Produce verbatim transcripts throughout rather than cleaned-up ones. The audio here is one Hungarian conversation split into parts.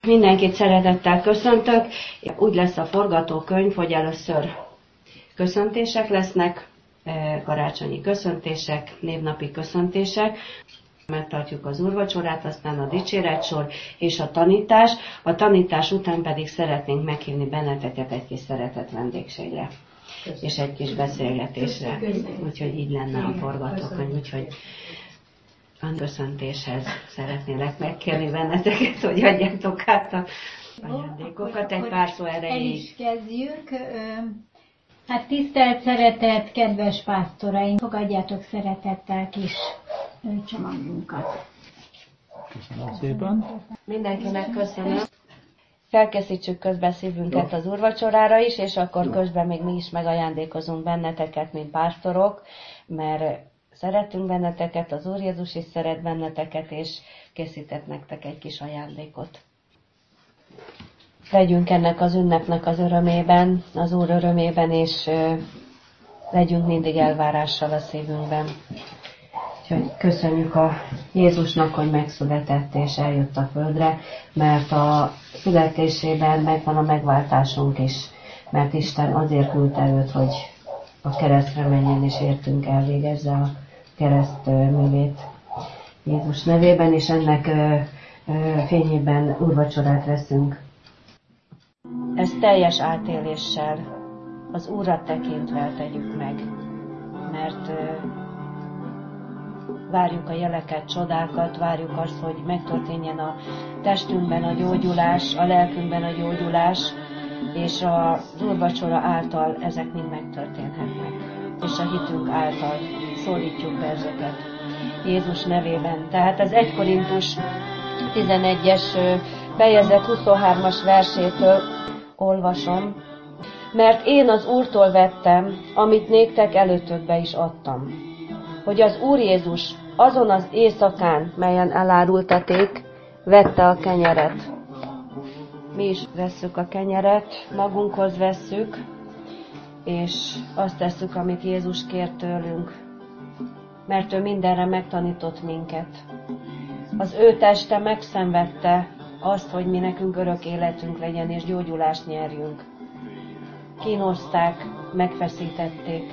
Mindenkit szeretettel köszöntök. Úgy lesz a forgatókönyv, hogy először köszöntések lesznek, karácsonyi köszöntések, névnapi köszöntések. Megtartjuk az úrvacsorát, aztán a dicséretsor és a tanítás. A tanítás után pedig szeretnénk meghívni benneteket egy kis szeretett vendégségre. Köszönöm. És egy kis beszélgetésre. Úgyhogy így lenne a forgatókönyv. Úgyhogy a köszöntéshez szeretnélek megkérni benneteket, hogy adjátok át a ajándékokat egy pár szó erejéig. El is kezdjük. Hát tisztelt, szeretett, kedves pásztoraink, fogadjátok szeretettel kis csomagunkat. Köszönöm szépen. Mindenkinek köszönöm. Felkészítsük közben szívünket az úrvacsorára is, és akkor közben még mi is megajándékozunk benneteket, mint pásztorok, mert szeretünk benneteket, az Úr Jézus is szeret benneteket, és készített nektek egy kis ajándékot. Legyünk ennek az ünnepnek az örömében, az Úr örömében, és legyünk mindig elvárással a szívünkben. Úgyhogy köszönjük a Jézusnak, hogy megszületett és eljött a földre, mert a születésében megvan a megváltásunk is, mert Isten azért küldte őt, hogy a keresztre menjen és értünk elvégezze a kereszt művét Jézus nevében, és ennek fényében úrvacsorát veszünk. Ezt teljes átéléssel, az Úrat tekintve tegyük meg, mert várjuk a jeleket, csodákat, várjuk azt, hogy megtörténjen a testünkben a gyógyulás, a lelkünkben a gyógyulás, és az úrvacsora által ezek mind megtörténhetnek. És a hitünk által szólítjuk be ezeket Jézus nevében. Tehát az egy Korintus tizenegyes fejezet huszonhármas versétől olvasom. Mert én az Úrtól vettem, amit néktek előtökbe is adtam. Hogy az Úr Jézus azon az éjszakán, melyen elárultaték, vette a kenyeret. Mi is vesszük a kenyeret, magunkhoz vesszük, és azt tesszük, amit Jézus kért tőlünk, mert ő mindenre megtanított minket. Az ő teste megszenvedte azt, hogy mi nekünk örök életünk legyen, és gyógyulást nyerjünk. Kínozták, megfeszítették.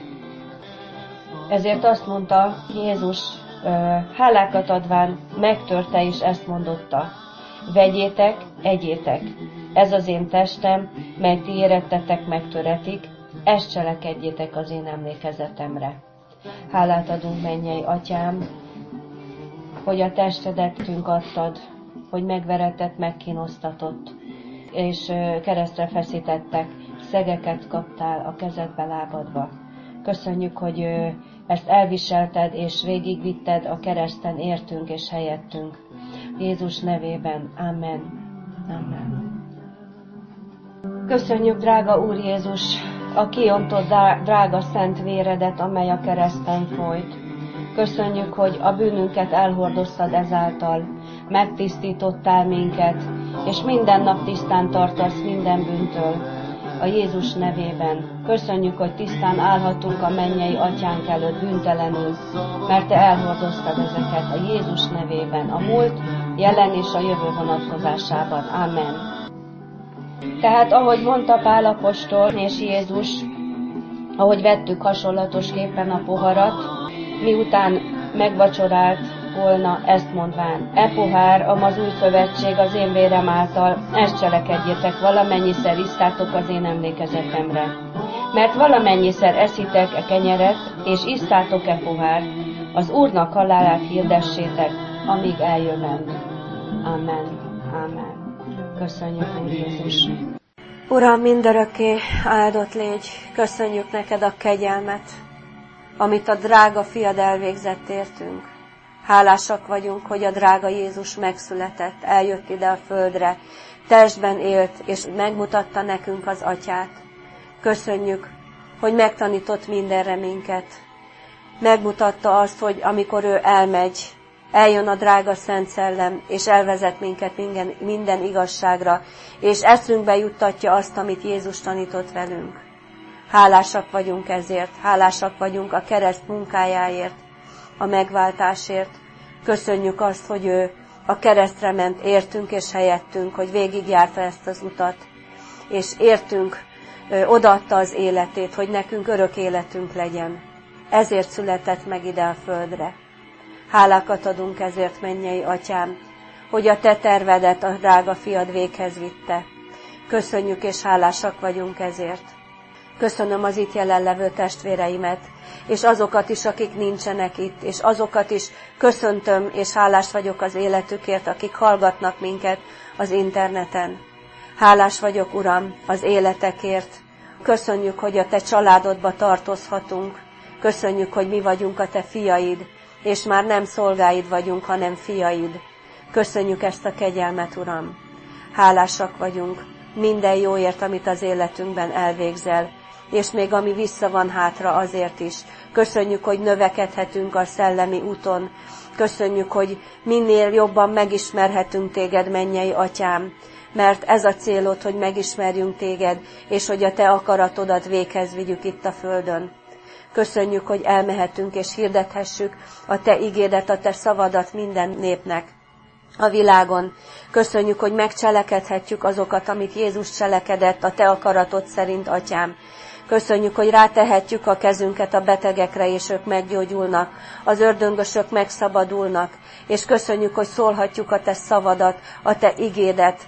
Ezért azt mondta Jézus, hálákat adván megtörte, és ezt mondotta. Vegyétek, egyétek, ez az én testem, mely ti érettetek megtöretik, ezt cselekedjétek az én emlékezetemre. Hálát adunk, mennyei Atyám, hogy a testedet tünk adtad, hogy megveretett, megkínoztatott, és keresztre feszítettek, szegeket kaptál a kezedbe, lábadba. Köszönjük, hogy ezt elviselted, és végigvitted a kereszten értünk és helyettünk. Jézus nevében. Amen. Amen. Köszönjük, drága Úr Jézus, a kiontott drága szent véredet, amely a kereszten folyt. Köszönjük, hogy a bűnünket elhordoztad ezáltal, megtisztítottál minket, és minden nap tisztán tartasz minden bűntől. A Jézus nevében. Köszönjük, hogy tisztán állhatunk a mennyei Atyánk előtt bűntelenül, mert te elhordoztad ezeket a Jézus nevében, a múlt, jelen és a jövő vonatkozásában. Amen. Tehát, ahogy mondta Pál apostol és Jézus, ahogy vettük hasonlatosképpen a poharat, miután megvacsorált volna, ezt mondván, e pohár, amaz új szövetség az én vérem által, ezt cselekedjétek, valamennyiszer isztátok az én emlékezetemre. Mert valamennyiszer eszitek e kenyeret, és isztátok e pohár, az Úrnak halálát hirdessétek, amíg eljövem. Amen. Amen. Köszönjük, Úr Jézus. Uram, mindörökké áldott légy, köszönjük neked a kegyelmet, amit a drága fiad elvégzett értünk. Hálásak vagyunk, hogy a drága Jézus megszületett, eljött ide a földre, testben élt, és megmutatta nekünk az Atyát. Köszönjük, hogy megtanított mindenre minket. Megmutatta azt, hogy amikor ő elmegy, eljön a drága Szent Szellem, és elvezet minket minden, minden igazságra, és eszünkbe juttatja azt, amit Jézus tanított velünk. Hálásak vagyunk ezért, hálásak vagyunk a kereszt munkájáért, a megváltásért. Köszönjük azt, hogy ő a keresztre ment értünk és helyettünk, hogy végigjárta ezt az utat, és értünk, odaadta az életét, hogy nekünk örök életünk legyen. Ezért született meg ide a földre. Hálákat adunk ezért, mennyei Atyám, hogy a te tervedet a drága fiad véghez vitte. Köszönjük és hálásak vagyunk ezért. Köszönöm az itt jelenlevő testvéreimet, és azokat is, akik nincsenek itt, és azokat is köszöntöm, és hálás vagyok az életükért, akik hallgatnak minket az interneten. Hálás vagyok, Uram, az életekért. Köszönjük, hogy a te családodba tartozhatunk. Köszönjük, hogy mi vagyunk a te fiaid, és már nem szolgáid vagyunk, hanem fiaid. Köszönjük ezt a kegyelmet, Uram. Hálásak vagyunk minden jóért, amit az életünkben elvégzel, és még ami vissza van hátra, azért is. Köszönjük, hogy növekedhetünk a szellemi úton. Köszönjük, hogy minél jobban megismerhetünk téged, mennyei Atyám, mert ez a célod, hogy megismerjünk téged, és hogy a te akaratodat véghez vigyük itt a földön. Köszönjük, hogy elmehetünk és hirdethessük a te igédet, a te szavadat minden népnek a világon. Köszönjük, hogy megcselekedhetjük azokat, amit Jézus cselekedett a te akaratod szerint, Atyám. Köszönjük, hogy rátehetjük a kezünket a betegekre, és ők meggyógyulnak, az ördöngösök megszabadulnak, és köszönjük, hogy szólhatjuk a te szavadat, a te igédet,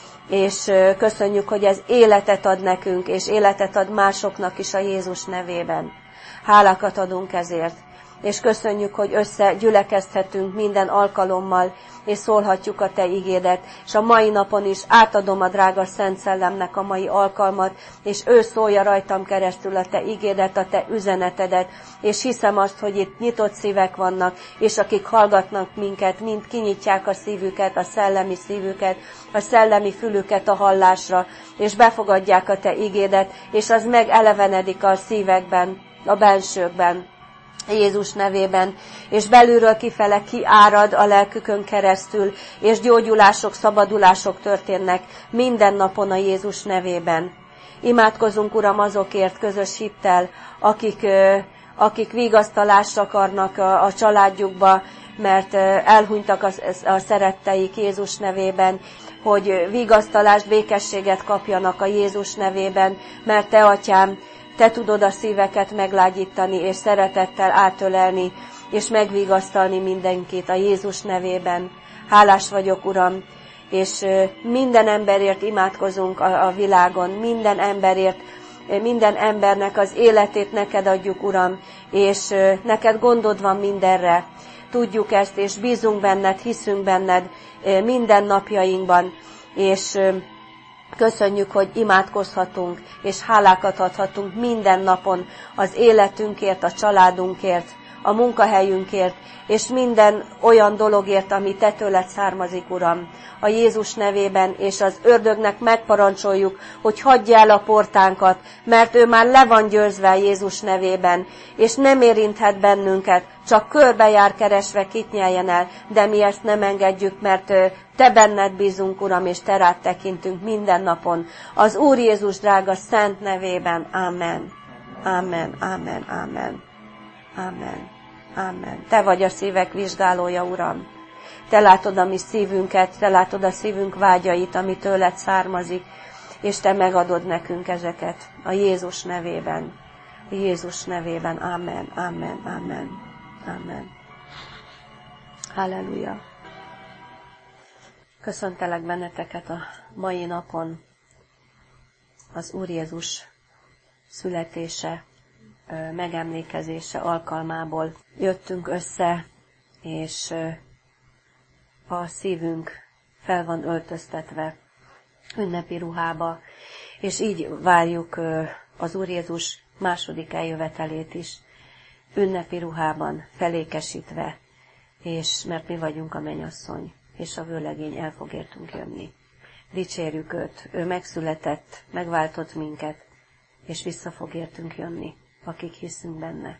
és köszönjük, hogy ez életet ad nekünk, és életet ad másoknak is a Jézus nevében. Hálákat adunk ezért, és köszönjük, hogy összegyülekezhetünk minden alkalommal, és szólhatjuk a te igédet, és a mai napon is átadom a drága Szent Szellemnek a mai alkalmat, és ő szólja rajtam keresztül a te igédet, a te üzenetedet, és hiszem azt, hogy itt nyitott szívek vannak, és akik hallgatnak minket, mind kinyitják a szívüket, a szellemi szívüket, a szellemi fülüket a hallásra, és befogadják a te igédet, és az megelevenedik a szívekben, a bensőkben, Jézus nevében, és belülről kifele kiárad a lelkükön keresztül, és gyógyulások, szabadulások történnek minden napon a Jézus nevében. Imádkozunk, Uram, azokért közös hittel, akik, akik vigasztalást akarnak a, a családjukba, mert elhunytak a, a szeretteik Jézus nevében, hogy vigasztalást, békességet kapjanak a Jézus nevében, mert te, Atyám, te tudod a szíveket meglágyítani, és szeretettel átölelni, és megvigasztalni mindenkit a Jézus nevében. Hálás vagyok, Uram, és minden emberért imádkozunk a, a világon, minden emberért, minden embernek az életét neked adjuk, Uram, és neked gondod van mindenre. Tudjuk ezt, és bízunk benned, hiszünk benned minden napjainkban, és köszönjük, hogy imádkozhatunk, és hálákat adhatunk minden napon az életünkért, a családunkért, a munkahelyünkért, és minden olyan dologért, ami te tőled származik, Uram. A Jézus nevében, és az ördögnek megparancsoljuk, hogy hagyja el a portánkat, mert ő már le van győzve Jézus nevében, és nem érinthet bennünket, csak körbejár keresve kit nyeljen el, de mi ezt nem engedjük, mert te benned bízunk, Uram, és te rád tekintünk minden napon. Az Úr Jézus drága szent nevében. Amen. Amen. Amen. Amen. Amen. Amen. Te vagy a szívek vizsgálója, Uram. Te látod a mi szívünket, te látod a szívünk vágyait, ami tőled származik, és te megadod nekünk ezeket a Jézus nevében. A Jézus nevében. Amen. Amen. Amen. Amen. Halleluja. Köszöntelek benneteket a mai napon az Úr Jézus születése, megemlékezése alkalmából jöttünk össze, és a szívünk fel van öltöztetve ünnepi ruhába, és így várjuk az Úr Jézus második eljövetelét is, ünnepi ruhában, felékesítve, és mert mi vagyunk a mennyasszony, és a vőlegény el fog értünk jönni. Dicsérjük őt, ő megszületett, megváltott minket, és vissza fog értünk jönni, akik hiszünk benne.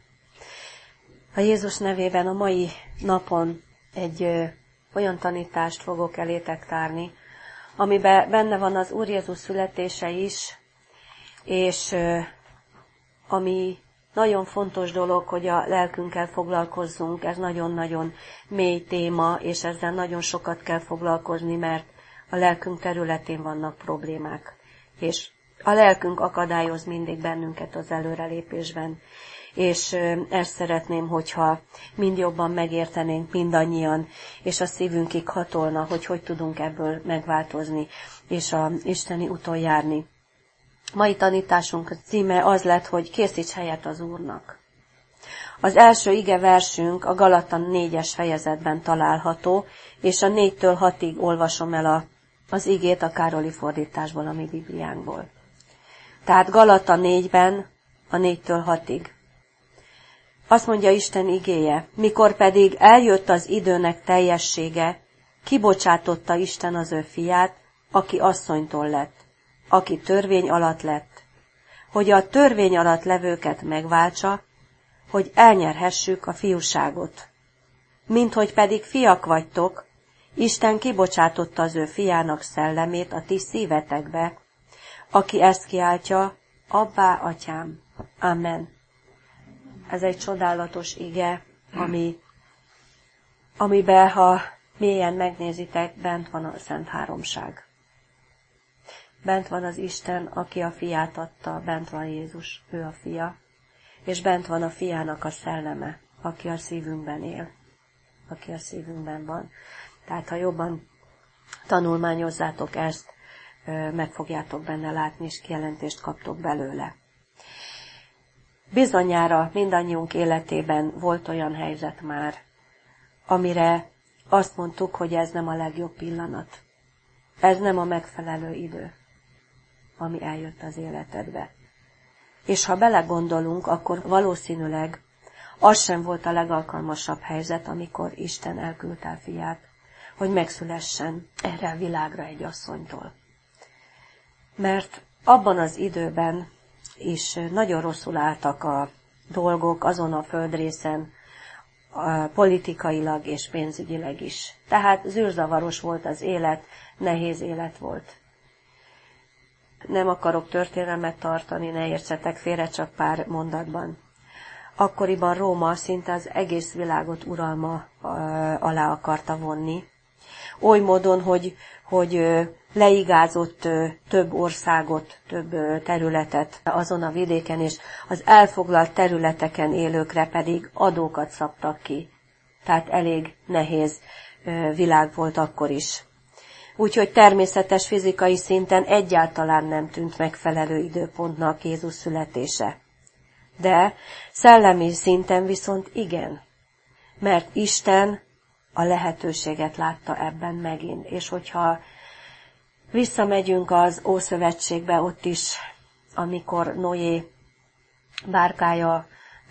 A Jézus nevében a mai napon egy ö, olyan tanítást fogok elétek tárni, amiben benne van az Úr Jézus születése is, és ö, ami Nagyon fontos dolog, hogy a lelkünkkel foglalkozzunk, ez nagyon-nagyon mély téma, és ezzel nagyon sokat kell foglalkozni, mert a lelkünk területén vannak problémák. És a lelkünk akadályoz mindig bennünket az előrelépésben. És ezt szeretném, hogyha mind jobban megértenénk mindannyian, és a szívünkig hatolna, hogy hogy tudunk ebből megváltozni, és a isteni úton járni. Mai tanításunk címe az lett, hogy készíts helyet az Úrnak. Az első igeversünk a Galata négyes fejezetben található, és a négytől hatig olvasom el a, az igét a Károli fordításból, a mi Bibliánkból. Tehát Galata négyben a négytől hatig. Azt mondja Isten igéje, mikor pedig eljött az időnek teljessége, kibocsátotta Isten az ő fiát, aki asszonytól lett, aki törvény alatt lett, hogy a törvény alatt levőket megváltsa, hogy elnyerhessük a fiúságot. Minthogy pedig fiak vagytok, Isten kibocsátotta az ő fiának szellemét a ti szívetekbe, aki ezt kiáltja, Abbá, atyám. Amen. Ez egy csodálatos ige, ami, amiben, ha mélyen megnézitek, bent van a Szent Háromság. Bent van az Isten, aki a fiát adta, bent van Jézus, ő a fia, és bent van a fiának a szelleme, aki a szívünkben él, aki a szívünkben van. Tehát, ha jobban tanulmányozzátok ezt, meg fogjátok benne látni, és kijelentést kaptok belőle. Bizonyára mindannyiunk életében volt olyan helyzet már, amire azt mondtuk, hogy ez nem a legjobb pillanat. Ez nem a megfelelő idő, ami eljött az életedbe. És ha belegondolunk, akkor valószínűleg az sem volt a legalkalmasabb helyzet, amikor Isten elküldte a fiát, hogy megszülessen erre a világra egy asszonytól. Mert abban az időben is nagyon rosszul álltak a dolgok azon a földrészen, politikailag és pénzügyileg is. Tehát zűrzavaros volt az élet, nehéz élet volt. Nem akarok történelmet tartani, ne értsetek félre, csak pár mondatban. Akkoriban Róma szinte az egész világot uralma alá akarta vonni. Oly módon, hogy, hogy leigázott több országot, több területet azon a vidéken, és az elfoglalt területeken élőkre pedig adókat szabtak ki. Tehát elég nehéz világ volt akkor is. Úgyhogy természetes fizikai szinten egyáltalán nem tűnt megfelelő időpontnak Jézus születése. De szellemi szinten viszont igen, mert Isten a lehetőséget látta ebben megint. És hogyha visszamegyünk az Ószövetségbe, ott is, amikor Noé bárkája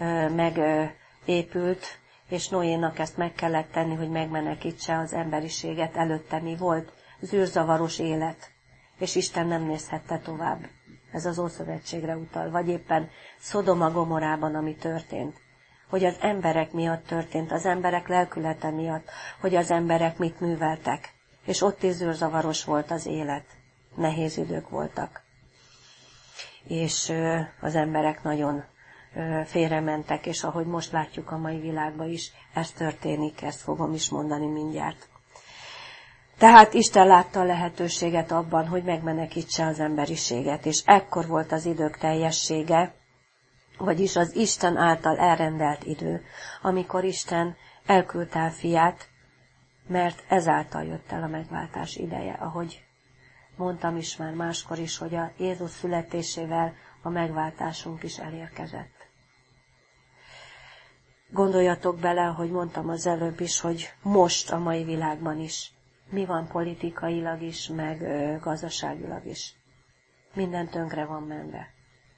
megépült, és Noénak ezt meg kellett tenni, hogy megmenekítse az emberiséget, előtte mi volt? Zűrzavaros élet, és Isten nem nézhette tovább. Ez az Ószövetségre utal, vagy éppen Szodoma Gomorában, ami történt. Hogy az emberek miatt történt, az emberek lelkülete miatt, hogy az emberek mit műveltek. És ott is zűrzavaros volt az élet. Nehéz idők voltak. És az emberek nagyon félrementek, és ahogy most látjuk a mai világban is, ez történik, ezt fogom is mondani mindjárt. Tehát Isten látta a lehetőséget abban, hogy megmenekítse az emberiséget, és ekkor volt az idők teljessége, vagyis az Isten által elrendelt idő, amikor Isten elküldte a fiát, mert ezáltal jött el a megváltás ideje, ahogy mondtam is már máskor is, hogy a Jézus születésével a megváltásunk is elérkezett. Gondoljatok bele, hogy mondtam az előbb is, hogy most a mai világban is mi van politikailag is, meg ö, gazdaságilag is. Minden tönkre van menve.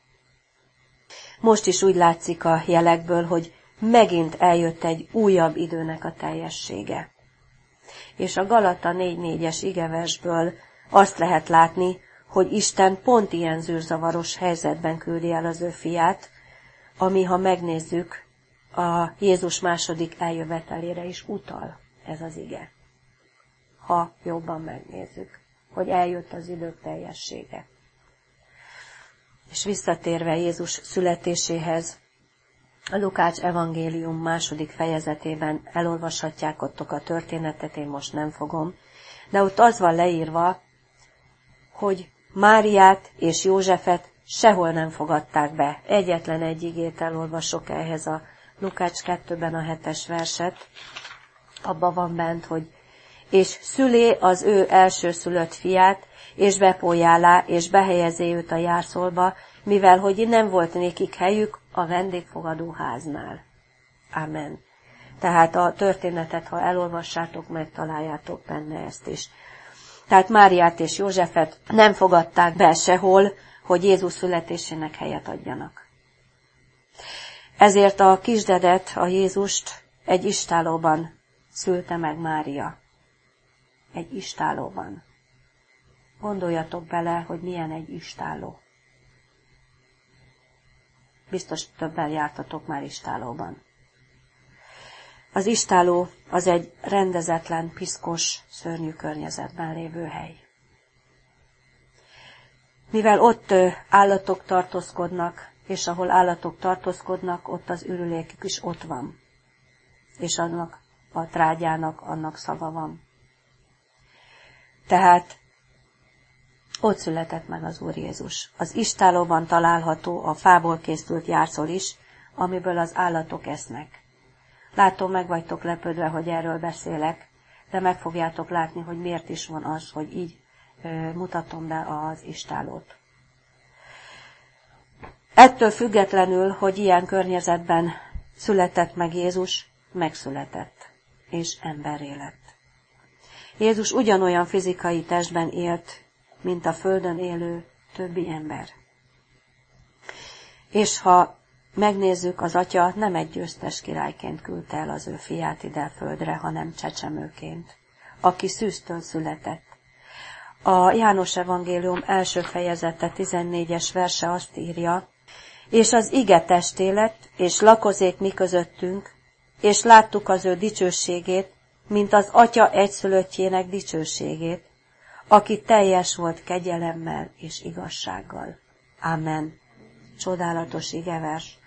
Most is úgy látszik a jelekből, hogy megint eljött egy újabb időnek a teljessége. És a Galata négy négyes igeversből azt lehet látni, hogy Isten pont ilyen zűrzavaros helyzetben küldi el az ő fiát, ami, ha megnézzük, a Jézus második eljövetelére is utal ez az ige. Ha jobban megnézzük, hogy eljött az idők teljessége. És visszatérve Jézus születéséhez, A Lukács evangélium második fejezetében elolvashatjátok a történetet, én most nem fogom, de ott az van leírva, hogy Máriát és Józsefet sehol nem fogadták be. Egyetlen egy igét elolvasok ehhez a Lukács kettőben a hetes verset. Abban van bent, hogy és szülé az ő elsőszülött fiát, és bepójálá, és behelyezé őt a járszolba, mivel hogy nem volt nékik helyük a vendégfogadó háznál. Amen. Tehát a történetet, ha elolvassátok, megtaláljátok benne ezt is. Tehát Máriát és Józsefet nem fogadták be sehol, hogy Jézus születésének helyet adjanak. Ezért a kisdedet, a Jézust egy istállóban szülte meg Mária. Egy istállóban. Gondoljatok bele, hogy milyen egy istálló. Biztos többen jártatok már istállóban. Az istálló az egy rendezetlen, piszkos, szörnyű környezetben lévő hely. Mivel ott állatok tartózkodnak, és ahol állatok tartózkodnak, ott az ürülékük is ott van. És annak a trágyának, annak szava van. Tehát ott született meg az Úr Jézus. Az istállóban található a fából készült járszol is, amiből az állatok esznek. Látom, meg vagytok lepődve, hogy erről beszélek, de meg fogjátok látni, hogy miért is van az, hogy így ö, mutatom be az istállót. Ettől függetlenül, hogy ilyen környezetben született meg Jézus, megszületett, és emberré lett. Jézus ugyanolyan fizikai testben élt, mint a földön élő többi ember. És ha megnézzük, az Atya nem egy győztes királyként küldte el az ő fiát ide a földre, hanem csecsemőként, aki szűztől született. A János evangélium első fejezete tizennégyes verse azt írja, és az ige testé lett, és lakozék mi közöttünk, és láttuk az ő dicsőségét, mint az Atya egyszülöttjének dicsőségét, aki teljes volt kegyelemmel és igazsággal. Amen. Csodálatos igevers.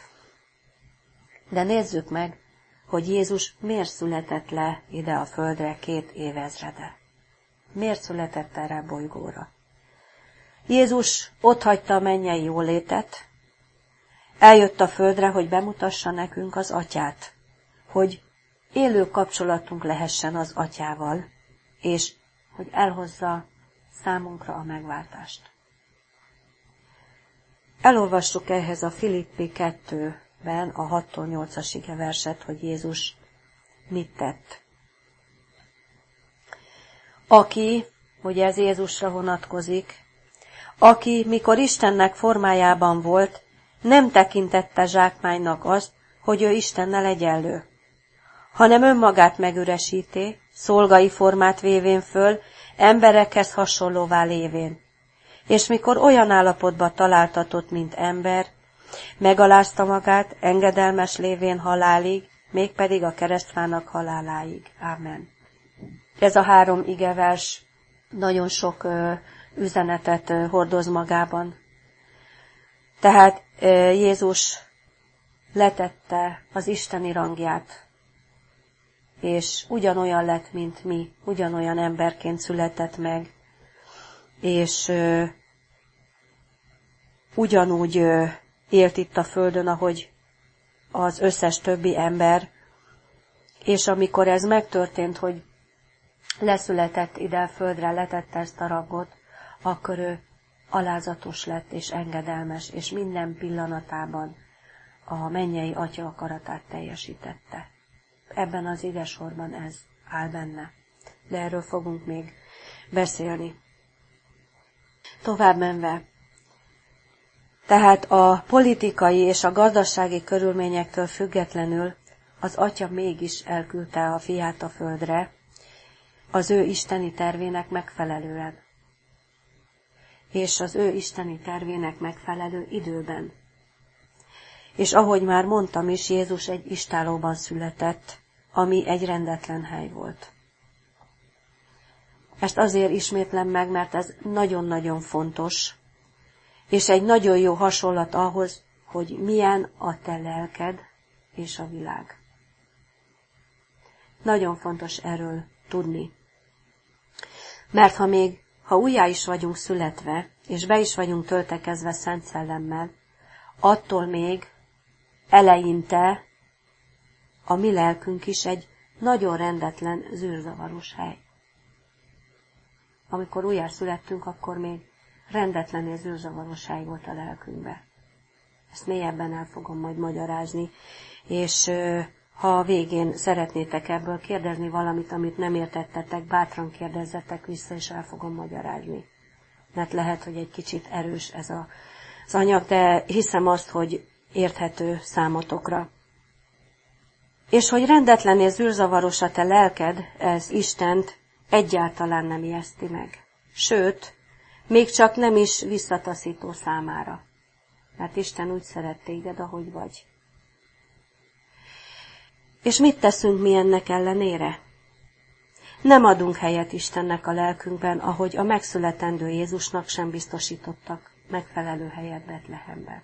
De nézzük meg, hogy Jézus miért született le ide a földre két évezrede. Miért született erre a bolygóra? Jézus otthagyta a mennyei jólétet, eljött a földre, hogy bemutassa nekünk az Atyát, hogy élő kapcsolatunk lehessen az Atyával, és hogy elhozza számunkra a megváltást. Elolvassuk ehhez a Filippi kettőben a hattól nyolcas igeverset, hogy Jézus mit tett. Aki, ugye ez Jézusra vonatkozik, aki, mikor Istennek formájában volt, nem tekintette zsákmánynak azt, hogy ő Istennel egyenlő, hanem önmagát megüresíté, szolgai formát vévén föl, emberekhez hasonlóvá lévén. És mikor olyan állapotba találtatott, mint ember, megalázta magát, engedelmes lévén halálig, mégpedig a keresztfának haláláig. Ámen. Ez a három igevers nagyon sok ö, üzenetet ö, hordoz magában. Tehát ö, Jézus letette az isteni rangját, és ugyanolyan lett, mint mi, ugyanolyan emberként született meg, és ö, ugyanúgy ö, élt itt a földön, ahogy az összes többi ember, és amikor ez megtörtént, hogy leszületett ide a földre, letette ezt a rangot, akkor ő alázatos lett és engedelmes, és minden pillanatában a mennyei Atya akaratát teljesítette. Ebben az igesorban ez áll benne, de erről fogunk még beszélni. Tovább menve, tehát a politikai és a gazdasági körülményektől függetlenül az Atya mégis elküldte a fiát a földre, az ő isteni tervének megfelelően, és az ő isteni tervének megfelelő időben. És ahogy már mondtam is, Jézus egy istállóban született, ami egy rendetlen hely volt. Ezt azért ismétlem meg, mert ez nagyon-nagyon fontos, és egy nagyon jó hasonlat ahhoz, hogy milyen a te lelked és a világ. Nagyon fontos erről tudni. Mert ha még, ha újjá is vagyunk születve, és be is vagyunk töltekezve Szent Szellemmel, attól még eleinte a mi lelkünk is egy nagyon rendetlen, zűrzavaros hely. Amikor újjá születtünk, akkor még rendetlen és zűrzavaros hely volt a lelkünkben. Ezt mélyebben el fogom majd magyarázni, és ha a végén szeretnétek ebből kérdezni valamit, amit nem értettetek, bátran kérdezzetek vissza, és el fogom magyarázni. Mert lehet, hogy egy kicsit erős ez a, az anyag, de hiszem azt, hogy érthető számotokra. És hogy rendetlen és zűrzavaros a te lelked, ez Istent egyáltalán nem ijeszti meg. Sőt, még csak nem is visszataszító számára. Mert Isten úgy szeret téged, ahogy vagy. És mit teszünk mi ennek ellenére? Nem adunk helyet Istennek a lelkünkben, ahogy a megszületendő Jézusnak sem biztosítottak megfelelő helyet Betlehemben.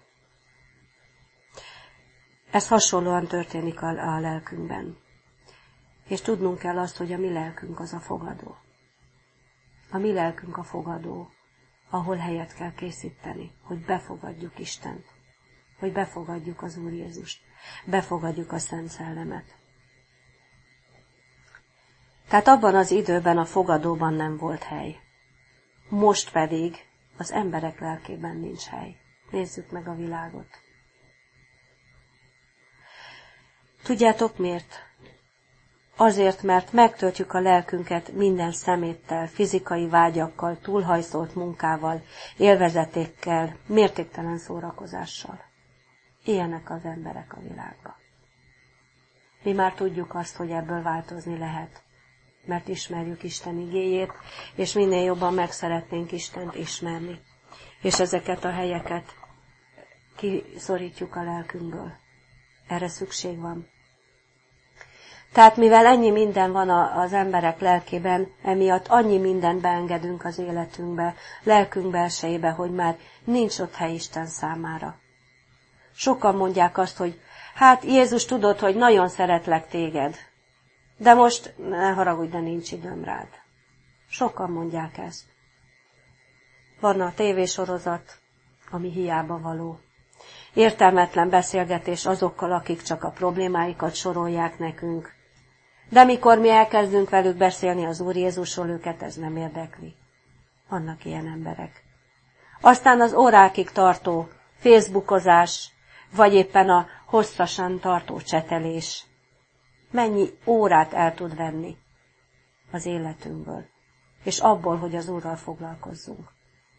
Ez hasonlóan történik a, a lelkünkben. És tudnunk kell azt, hogy a mi lelkünk az a fogadó. A mi lelkünk a fogadó, ahol helyet kell készíteni, hogy befogadjuk Istent, hogy befogadjuk az Úr Jézust, befogadjuk a Szent Szellemet. Tehát abban az időben a fogadóban nem volt hely. Most pedig az emberek lelkében nincs hely. Nézzük meg a világot. Tudjátok miért? Azért, mert megtöltjük a lelkünket minden szeméttel, fizikai vágyakkal, túlhajszolt munkával, élvezetékkel, mértéktelen szórakozással. Ilyenek az emberek a világban. Mi már tudjuk azt, hogy ebből változni lehet, mert ismerjük Isten igéjét, és minél jobban meg szeretnénk Istent ismerni. És ezeket a helyeket kiszorítjuk a lelkünkből. Erre szükség van. Tehát mivel ennyi minden van az emberek lelkében, emiatt annyi mindent beengedünk az életünkbe, lelkünk belsejébe, hogy már nincs ott hely Isten számára. Sokan mondják azt, hogy hát Jézus, tudod, hogy nagyon szeretlek téged, de most ne haragudj, de nincs időm rád. Sokan mondják ezt. Van a tévésorozat, ami hiába való. Értelmetlen beszélgetés azokkal, akik csak a problémáikat sorolják nekünk. De mikor mi elkezdünk velük beszélni az Úr Jézusról, őket ez nem érdekli. Vannak ilyen emberek. Aztán az órákig tartó facebookozás, vagy éppen a hosszasan tartó csetelés. Mennyi órát el tud venni az életünkből, és abból, hogy az Úrral foglalkozzunk.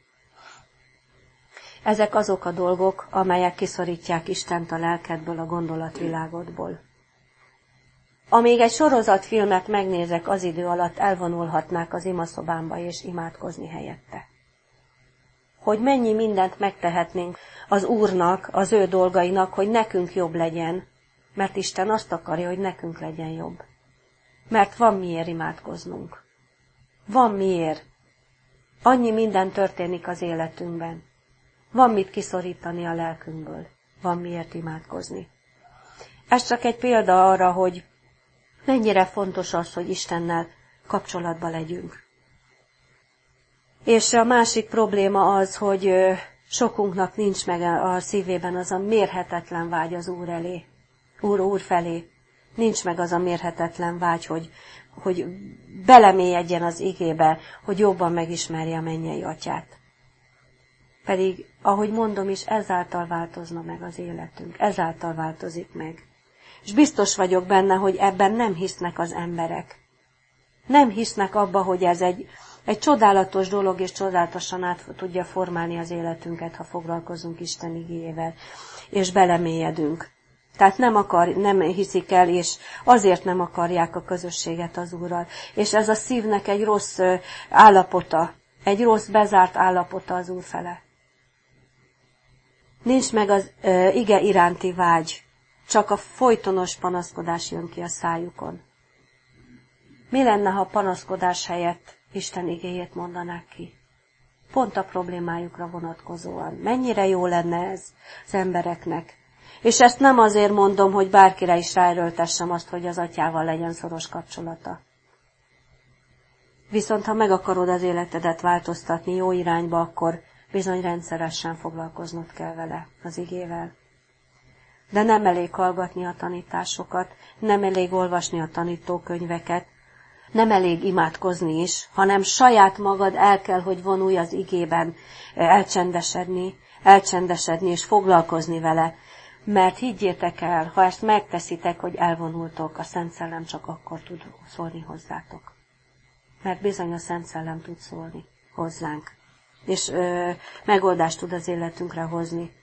Ezek azok a dolgok, amelyek kiszorítják Istent a lelkedből, a gondolatvilágodból. Amíg egy sorozatfilmet megnézek, az idő alatt elvonulhatnák az imaszobámba és imádkozni helyette. Hogy mennyi mindent megtehetnénk az Úrnak, az ő dolgainak, hogy nekünk jobb legyen, mert Isten azt akarja, hogy nekünk legyen jobb. Mert van miért imádkoznunk. Van miért. Annyi minden történik az életünkben. Van mit kiszorítani a lelkünkből. Van miért imádkozni. Ez csak egy példa arra, hogy mennyire fontos az, hogy Istennel kapcsolatban legyünk. És a másik probléma az, hogy sokunknak nincs meg a szívében az a mérhetetlen vágy az Úr elé, Úr, Úr felé. Nincs meg az a mérhetetlen vágy, hogy, hogy belemélyedjen az igébe, hogy jobban megismerje a mennyei atyát. Pedig, ahogy mondom is, ezáltal változna meg az életünk, ezáltal változik meg. És biztos vagyok benne, hogy ebben nem hisznek az emberek. Nem hisznek abba, hogy ez egy, egy csodálatos dolog, és csodálatosan át tudja formálni az életünket, ha foglalkozunk Isten igéjével, és belemélyedünk. Tehát nem, akar, nem hiszik el, és azért nem akarják a közösséget az Úrral. És ez a szívnek egy rossz állapota, egy rossz bezárt állapota az Úr fele. Nincs meg az e, ige iránti vágy, csak a folytonos panaszkodás jön ki a szájukon. Mi lenne, ha panaszkodás helyett Isten igéjét mondanák ki? pont a problémájukra vonatkozóan. Mennyire jó lenne ez az embereknek. És ezt nem azért mondom, hogy bárkire is ráerőltessem azt, hogy az atyával legyen szoros kapcsolata. Viszont ha meg akarod az életedet változtatni jó irányba, akkor bizony rendszeresen foglalkoznod kell vele, az igével. De nem elég hallgatni a tanításokat, nem elég olvasni a tanítókönyveket, nem elég imádkozni is, hanem saját magad el kell, hogy vonulj az igében, elcsendesedni, elcsendesedni és foglalkozni vele. Mert higgyétek el, ha ezt megteszitek, hogy elvonultok, a Szent Szellem csak akkor tud szólni hozzátok. Mert bizony a Szent Szellem tud szólni hozzánk. És ö, megoldást tud az életünkre hozni.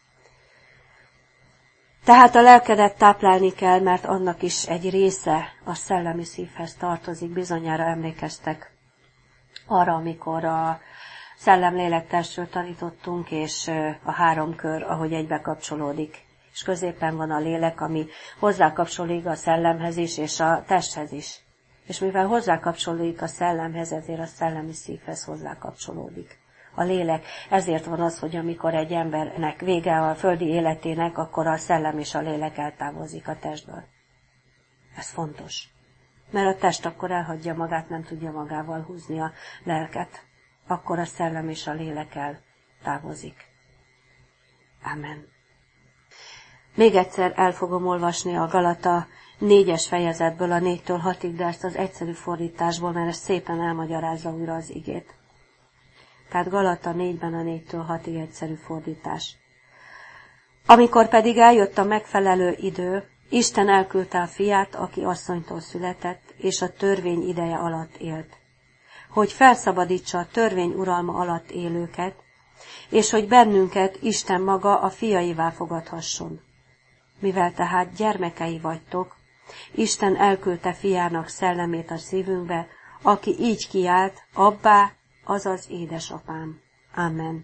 Tehát a lelkedet táplálni kell, mert annak is egy része a szellemi szívhez tartozik. Bizonyára emlékeztek arra, amikor a szellem-lélek-testről tanítottunk, és a három kör, ahogy egybe kapcsolódik. És középen van a lélek, ami hozzákapcsolódik a szellemhez is, és a testhez is. És mivel hozzákapcsolódik a szellemhez, ezért a szellemi szívhez hozzákapcsolódik a lélek. Ezért van az, hogy amikor egy embernek vége a földi életének, akkor a szellem és a lélek eltávozik a testből. Ez fontos. Mert a test akkor elhagyja magát, nem tudja magával húzni a lelket. Akkor a szellem és a lélek eltávozik. Amen. Még egyszer el fogom olvasni a Galata négyes fejezetből, a négytől hatig, de ezt az egyszerű fordításból, mert ez szépen elmagyarázza újra az igét. Tehát Galata négyben a négytől hatig egyszerű fordítás. Amikor pedig eljött a megfelelő idő, Isten elküldte a fiát, aki asszonytól született, és a törvény ideje alatt élt, hogy felszabadítsa a törvény uralma alatt élőket, és hogy bennünket Isten maga a fiaivá fogadhasson. Mivel tehát gyermekei vagytok, Isten elküldte fiának szellemét a szívünkbe, aki így kiált, abbá, azaz édesapám. Amen.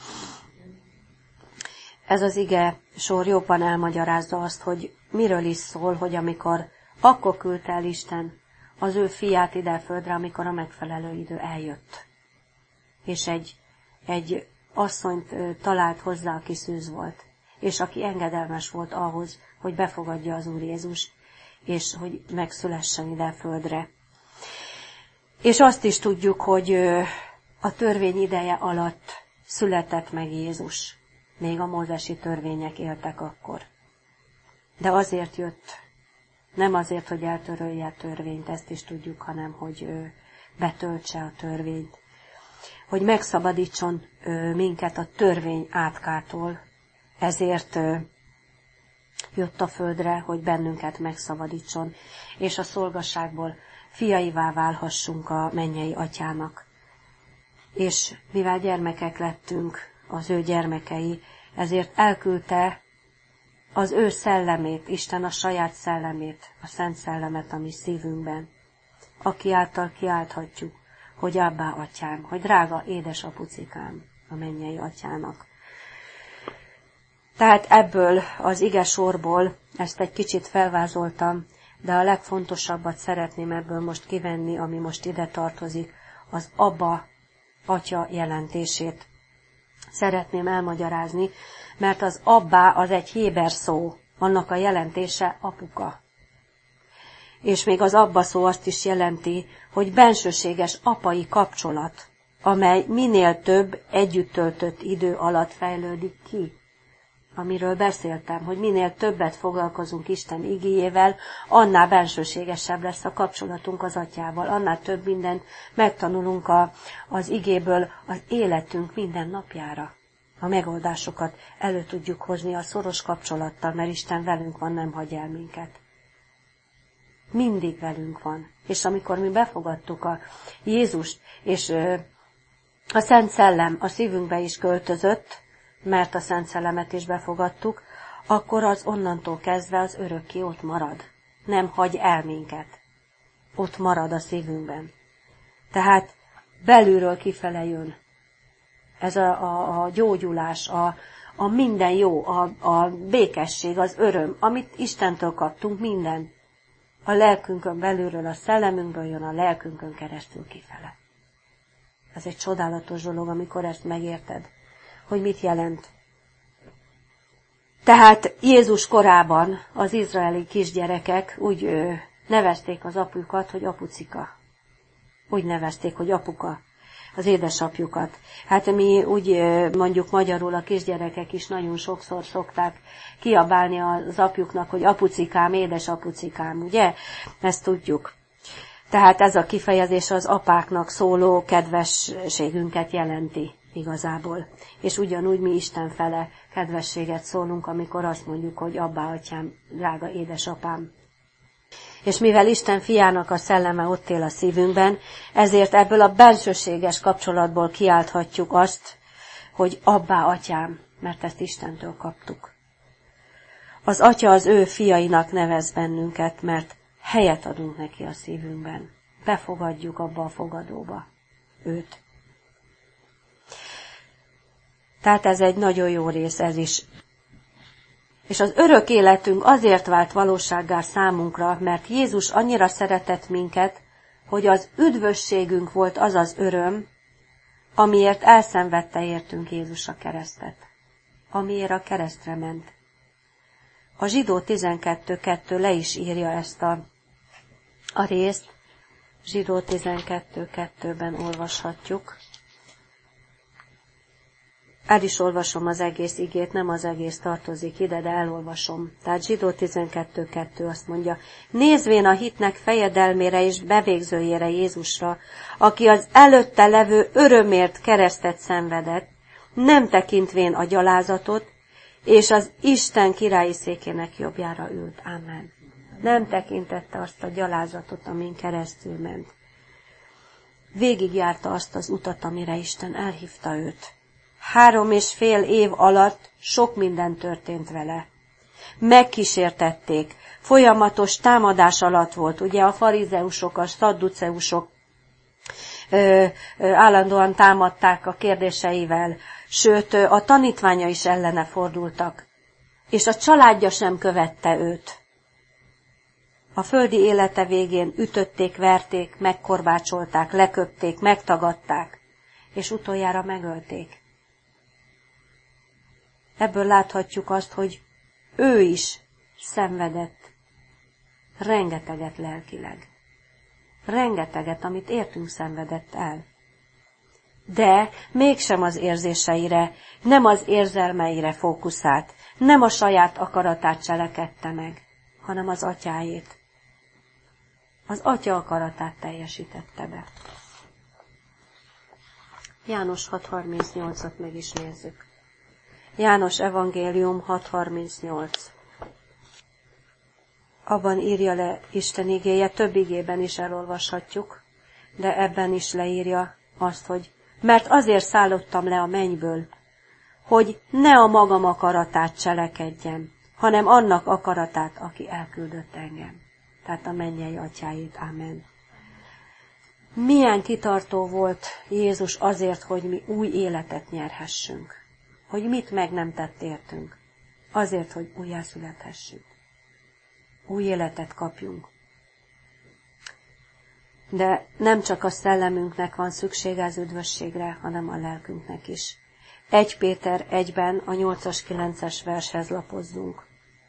Ez az ige sor jobban elmagyarázza azt, hogy miről is szól, hogy amikor akkor küldte el Isten az ő fiát ide a földre, amikor a megfelelő idő eljött. És egy, egy asszonyt talált hozzá, aki szűz volt, és aki engedelmes volt ahhoz, hogy befogadja az Úr Jézus, és hogy megszülessen ide a földre. És azt is tudjuk, hogy a törvény ideje alatt született meg Jézus. Még a mózesi törvények éltek akkor. De azért jött, nem azért, hogy eltörölje a törvényt, ezt is tudjuk, hanem hogy betöltse a törvényt. Hogy megszabadítson minket a törvény átkától. Ezért jött a földre, hogy bennünket megszabadítson, és a szolgasságból fiaivá válhassunk a mennyei atyának. És mivel gyermekek lettünk, az ő gyermekei, ezért elküldte az ő szellemét, Isten a saját szellemét, a Szent Szellemet a mi szívünkben, aki által kiálthatjuk, hogy abbá atyám, hogy drága édesapucikám a mennyei atyának. Tehát ebből az ige sorból ezt egy kicsit felvázoltam, de a legfontosabbat szeretném ebből most kivenni, ami most ide tartozik, az Abba Atya jelentését. Szeretném elmagyarázni, mert az Abbá az egy héber szó, annak a jelentése apuka. És még az Abba szó azt is jelenti, hogy bensőséges apai kapcsolat, amely minél több együtt töltött idő alatt fejlődik ki. Amiről beszéltem, hogy minél többet foglalkozunk Isten igéjével, annál bensőségesebb lesz a kapcsolatunk az atyával, annál több mindent megtanulunk a, az igéből az életünk minden napjára. A megoldásokat elő tudjuk hozni a szoros kapcsolattal, mert Isten velünk van, nem hagy el minket. Mindig velünk van. És amikor mi befogadtuk a Jézust, és a Szent Szellem a szívünkbe is költözött, mert a Szent Szellemet is befogadtuk, akkor az onnantól kezdve az örökké ott marad. Nem hagy el minket. Ott marad a szívünkben. Tehát belülről kifele jön. Ez a, a, a gyógyulás, a, a minden jó, a, a békesség, az öröm, amit Istentől kaptunk, minden. A lelkünkön belülről, a szellemünkből jön, a lelkünkön keresztül kifele. Ez egy csodálatos dolog, amikor ezt megérted, hogy mit jelent. Tehát Jézus korában az izraeli kisgyerekek úgy ö, nevezték az apukat, hogy apucika. Úgy nevezték, hogy apuka, az édesapjukat. Hát mi úgy mondjuk magyarul a kisgyerekek is nagyon sokszor szokták kiabálni az apjuknak, hogy apucikám, édesapucikám, ugye? Ezt tudjuk. Tehát ez a kifejezés az apáknak szóló kedvességünket jelenti igazából. És ugyanúgy mi Isten fele kedvességet szólunk, amikor azt mondjuk, hogy abbá, atyám, drága édesapám. És mivel Isten fiának a szelleme ott él a szívünkben, ezért ebből a bensőséges kapcsolatból kiálthatjuk azt, hogy abbá, atyám, mert ezt Istentől kaptuk. Az atya az ő fiainak nevez bennünket, mert helyet adunk neki a szívünkben. Befogadjuk abba a fogadóba őt. Tehát ez egy nagyon jó rész, ez is. És az örök életünk azért vált valósággá számunkra, mert Jézus annyira szeretett minket, hogy az üdvösségünk volt az az öröm, amiért elszenvedte értünk Jézus a keresztet. Amiért a keresztre ment. A Zsidó tizenkettő kettő le is írja ezt a, a részt. Zsidó tizenkettő kettőben olvashatjuk. El is olvasom az egész igét, nem az egész tartozik ide, de elolvasom. Tehát Zsidó tizenkettő kettő azt mondja, nézvén a hitnek fejedelmére és bevégzőjére Jézusra, aki az előtte levő örömért keresztet szenvedett, nem tekintvén a gyalázatot, és az Isten királyi székének jobbjára ült. Amen. Nem tekintette azt a gyalázatot, amin keresztül ment. Végigjárta azt az utat, amire Isten elhívta őt. Három és fél év alatt sok minden történt vele. Megkísértették, folyamatos támadás alatt volt. Ugye a farizeusok, a szadduceusok ö, ö, állandóan támadták a kérdéseivel, sőt a tanítványa is ellene fordultak, és a családja sem követte őt. A földi élete végén ütötték, verték, megkorbácsolták, leköpték, megtagadták, és utoljára megölték. Ebből láthatjuk azt, hogy ő is szenvedett rengeteget lelkileg. Rengeteget, amit értünk, szenvedett el. De mégsem az érzéseire, nem az érzelmeire fókuszált, nem a saját akaratát cselekedte meg, hanem az atyáét. Az atya akaratát teljesítette be. János hat harmincnyolcat meg is nézzük. János evangélium hat harmincnyolc. Abban írja le Isten igéje, több igében is elolvashatjuk, de ebben is leírja azt, hogy mert azért szállottam le a mennyből, hogy ne a magam akaratát cselekedjem, hanem annak akaratát, aki elküldött engem. Tehát a mennyei atyáét. Amen. Milyen kitartó volt Jézus azért, hogy mi új életet nyerhessünk. Hogy mit meg nem tett értünk. Azért, hogy újjászülethessünk. Új életet kapjunk. De nem csak a szellemünknek van szüksége az üdvösségre, hanem a lelkünknek is. egy Péter egyben a nyolcas kilences vershez lapozzunk.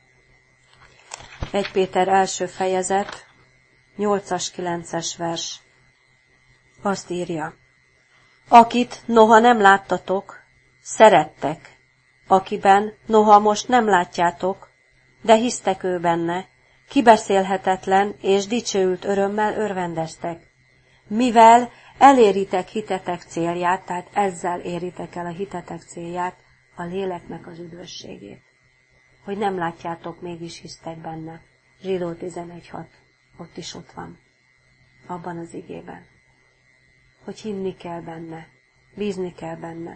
egy Péter első fejezet, nyolcas kilences vers. Azt írja. Akit noha nem láttatok, szerettek, akiben noha most nem látjátok, de hisztek ő benne, kibeszélhetetlen és dicsőült örömmel örvendeztek, mivel eléritek hitetek célját, tehát ezzel éritek el a hitetek célját, a léleknek az üdvösségét. Hogy nem látjátok, mégis hisztek benne. Zsidó tizenegy hat, ott is ott van, abban az igében. Hogy hinni kell benne, bízni kell benne.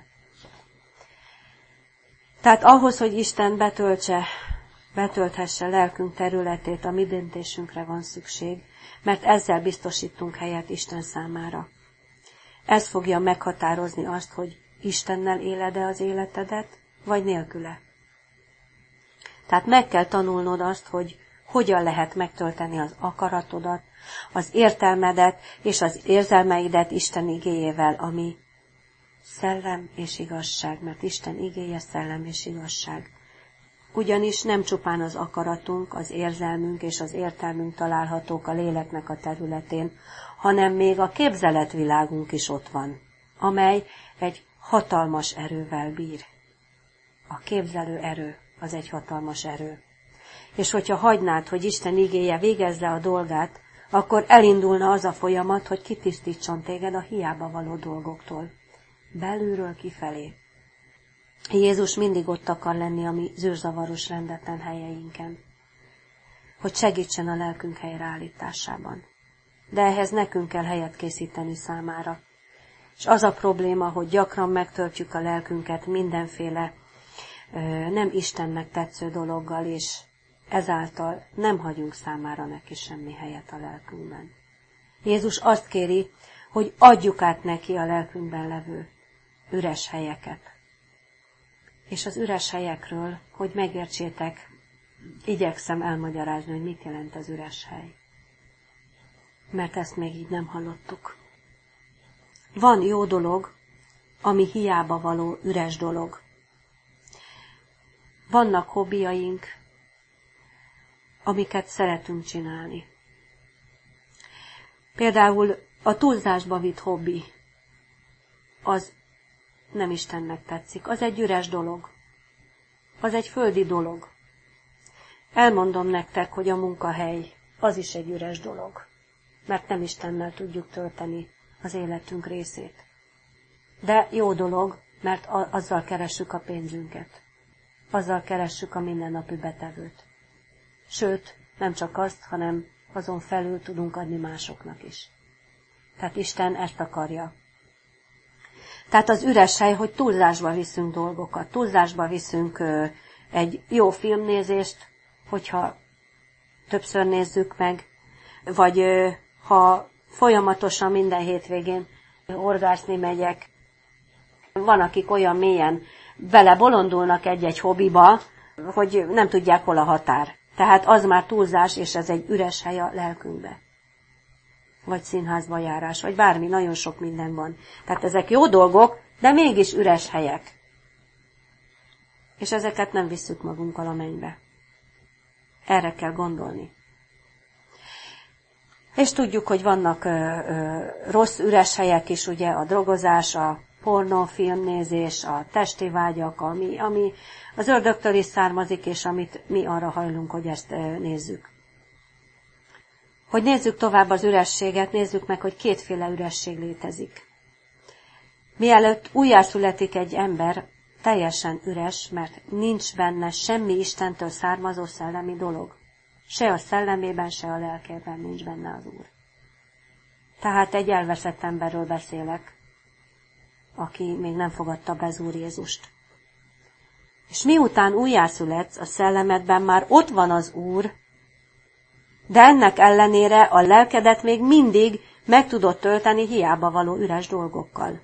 Tehát ahhoz, hogy Isten betöltse, betölthesse lelkünk területét, a mi döntésünkre van szükség, mert ezzel biztosítunk helyet Isten számára. Ez fogja meghatározni azt, hogy Istennel éled-e az életedet, vagy nélküle. Tehát meg kell tanulnod azt, hogy hogyan lehet megtölteni az akaratodat, az értelmedet és az érzelmeidet Isten igéjével, ami szellem és igazság, mert Isten igéje szellem és igazság. Ugyanis nem csupán az akaratunk, az érzelmünk és az értelmünk találhatók a léleknek a területén, hanem még a képzeletvilágunk is ott van, amely egy hatalmas erővel bír. A képzelő erő az egy hatalmas erő. És hogyha hagynád, hogy Isten igéje végezze a dolgát, akkor elindulna az a folyamat, hogy kitisztítson téged a hiába való dolgoktól. Belülről kifelé. Jézus mindig ott akar lenni a mi zűrzavaros, rendetlen helyeinken, hogy segítsen a lelkünk helyreállításában. De ehhez nekünk kell helyet készíteni számára. És az a probléma, hogy gyakran megtöltjük a lelkünket mindenféle ö, nem Istennek tetsző dologgal, és ezáltal nem hagyunk számára neki semmi helyet a lelkünkben. Jézus azt kéri, hogy adjuk át neki a lelkünkben levő üres helyeket. És az üres helyekről, hogy megértsétek, igyekszem elmagyarázni, hogy mit jelent az üres hely. Mert ezt még így nem hallottuk. Van jó dolog, ami hiába való üres dolog. Vannak hobbiaink, amiket szeretünk csinálni. Például a túlzásba vitt hobbi, az nem Istennek tetszik. Az egy üres dolog. Az egy földi dolog. Elmondom nektek, hogy a munkahely az is egy üres dolog, mert nem Istennel tudjuk tölteni az életünk részét. De jó dolog, mert azzal keressük a pénzünket. Azzal keressük a mindennapi betevőt. Sőt, nem csak azt, hanem azon felül tudunk adni másoknak is. Tehát Isten ezt akarja. Tehát az üres hely, hogy túlzásba viszünk dolgokat. Túlzásba viszünk ö, egy jó filmnézést, hogyha többször nézzük meg, vagy ö, ha folyamatosan minden hétvégén orgászni megyek. Van, akik olyan mélyen belebolondulnak egy-egy hobbiba, hogy nem tudják, hol a határ. Tehát az már túlzás, és ez egy üres hely a lelkünkbe. Vagy színházba járás, vagy bármi, nagyon sok minden van. Tehát ezek jó dolgok, de mégis üres helyek. És ezeket nem visszük magunkkal a mennybe. Erre kell gondolni. És tudjuk, hogy vannak ö, ö, rossz üres helyek is, ugye a drogozás, a pornófilmnézés, a testi vágyak, ami, ami az ördögtől is származik, és amit mi arra hajlunk, hogy ezt ö, nézzük. Hogy nézzük tovább az ürességet, nézzük meg, hogy kétféle üresség létezik. Mielőtt újjászületik egy ember, teljesen üres, mert nincs benne semmi Istentől származó szellemi dolog. Se a szellemében, se a lelkében nincs benne az Úr. Tehát egy elveszett emberről beszélek, aki még nem fogadta be az Úr Jézust. És miután újjászületsz, a szellemedben már ott van az Úr, de ennek ellenére a lelkedet még mindig meg tudod tölteni hiába való üres dolgokkal.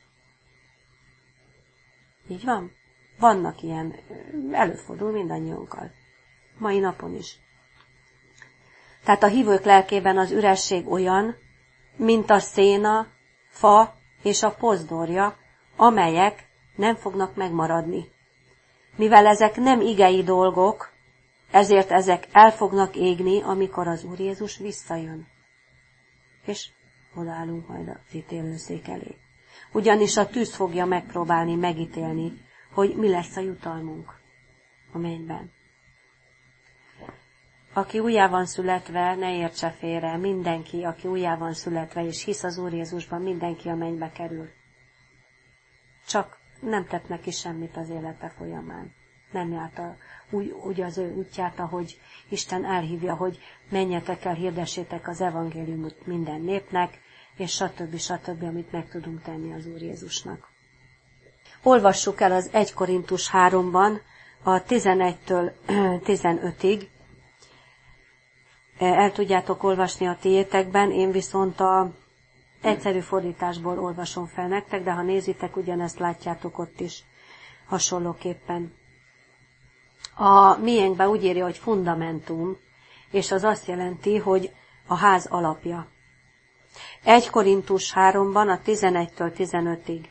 Így van? Vannak ilyen, előfordul mindannyiunkkal. Mai napon is. Tehát a hívők lelkében az üresség olyan, mint a széna, fa és a pozdorja, amelyek nem fognak megmaradni. Mivel ezek nem igei dolgok, ezért ezek el fognak égni, amikor az Úr Jézus visszajön. És odaállunk majd az ítélőszék elé. Ugyanis a tűz fogja megpróbálni megítélni, hogy mi lesz a jutalmunk a mennyben. Aki újjá van születve, ne értse félre, mindenki, aki újjá van születve, és hisz az Úr Jézusban, mindenki a mennybe kerül. Csak nem tett neki semmit az élete folyamán. Nem járt a, úgy, úgy az ő útját, ahogy Isten elhívja, hogy menjetek el, hirdessétek az evangéliumot minden népnek, és stb. stb., amit meg tudunk tenni az Úr Jézusnak. Olvassuk el az egy Korintus háromban, a tizenegytől tizenötig. El tudjátok olvasni a tiétekben, én viszont a egyszerű fordításból olvasom fel nektek, de ha nézitek, ugyanezt látjátok ott is hasonlóképpen. A miénkben úgy írja, hogy fundamentum, és az azt jelenti, hogy a ház alapja. egy Korintus háromban a tizenegytől tizenötig.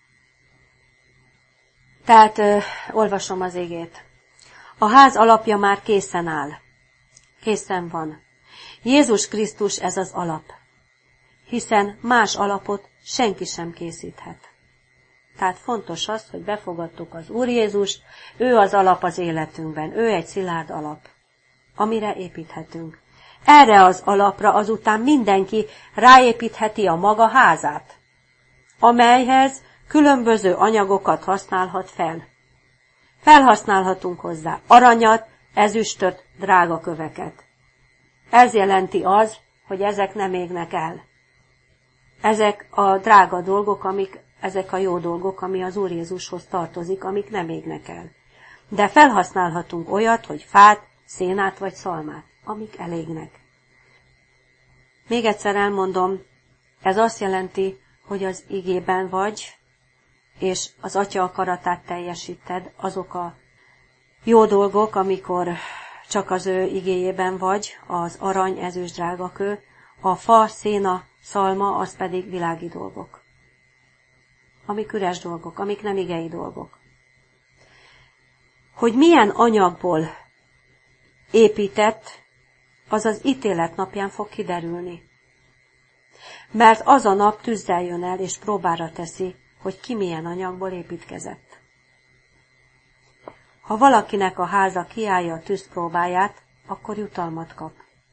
Tehát ö, olvasom az igét. A ház alapja már készen áll. Készen van. Jézus Krisztus ez az alap. Hiszen más alapot senki sem készíthet. Tehát fontos az, hogy befogadtuk az Úr Jézust, ő az alap az életünkben, ő egy szilárd alap, amire építhetünk. Erre az alapra azután mindenki ráépítheti a maga házát, amelyhez különböző anyagokat használhat fel. Felhasználhatunk hozzá aranyat, ezüstöt, drágaköveket. Ez jelenti az, hogy ezek nem égnek el. Ezek a drága dolgok, amik, ezek a jó dolgok, ami az Úr Jézushoz tartozik, amik nem égnek el. De felhasználhatunk olyat, hogy fát, szénát vagy szalmát, amik elégnek. Még egyszer elmondom, ez azt jelenti, hogy az igében vagy, és az Atya akaratát teljesíted, azok a jó dolgok, amikor csak az ő igéjében vagy, az arany, ezüst, drágakő, a fa, széna, szalma, az pedig világi dolgok. Amik üres dolgok, amik nem igei dolgok. Hogy milyen anyagból épített, az az ítélet napján fog kiderülni. Mert az a nap tűzzel jön el, és próbára teszi, hogy ki milyen anyagból építkezett. Ha valakinek a háza kiállja a tűz próbáját, akkor jutalmat kap.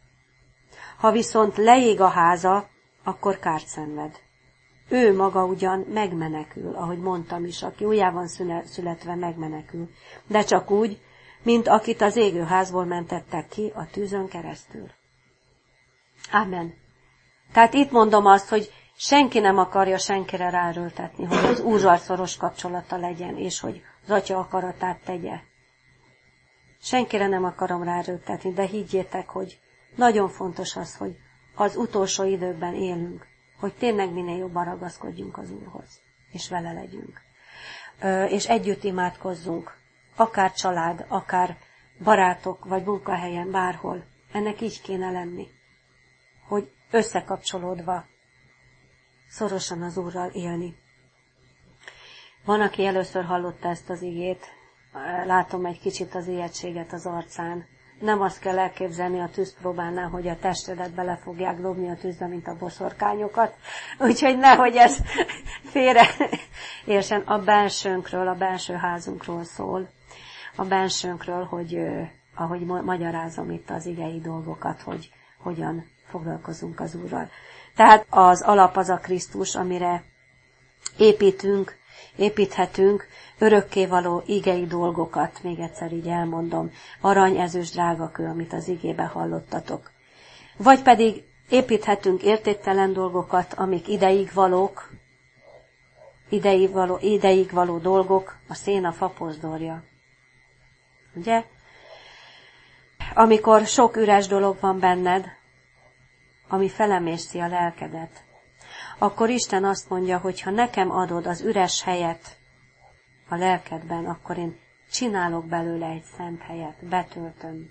Ha viszont leég a háza, akkor kárt szenved. Ő maga ugyan megmenekül, ahogy mondtam is, aki újjában születve megmenekül, de csak úgy, mint akit az égő házból mentettek ki a tűzön keresztül. Ámen. Tehát itt mondom azt, hogy senki nem akarja senkire ráerőltetni, hogy az Úrral szoros kapcsolata legyen, és hogy az Atya akaratát tegye. Senkire nem akarom ráerőltetni, de higgyétek, hogy nagyon fontos az, hogy az utolsó időkben élünk, hogy tényleg minél jobban ragaszkodjunk az Úrhoz, és vele legyünk. És együtt imádkozzunk, akár család, akár barátok, vagy munkahelyen, bárhol. Ennek így kéne lenni, hogy összekapcsolódva szorosan az Úrral élni. Van, aki először hallotta ezt az igét, látom egy kicsit az ijegységet az arcán. Nem azt kell elképzelni a tűzpróbánál, hogy a testedet bele fogják dobni a tűzbe, mint a boszorkányokat. Úgyhogy nehogy ez félre érsen. A bensőnkről, a belső házunkról szól. A bensőnkről, hogy ahogy magyarázom itt az igei dolgokat, hogy hogyan foglalkozunk az Úrral. Tehát az alap az a Krisztus, amire építünk, építhetünk örökkévaló igei dolgokat, még egyszer így elmondom, arany, ezüst, drágakő, amit az igében hallottatok. Vagy pedig építhetünk értéktelen dolgokat, amik ideig valók, ideig való, ideig való dolgok, a szén, a fa pozdorja. Ugye? Amikor sok üres dolog van benned, ami felemészi a lelkedet, akkor Isten azt mondja, hogy ha nekem adod az üres helyet a lelkedben, akkor én csinálok belőle egy szent helyet, betöltöm.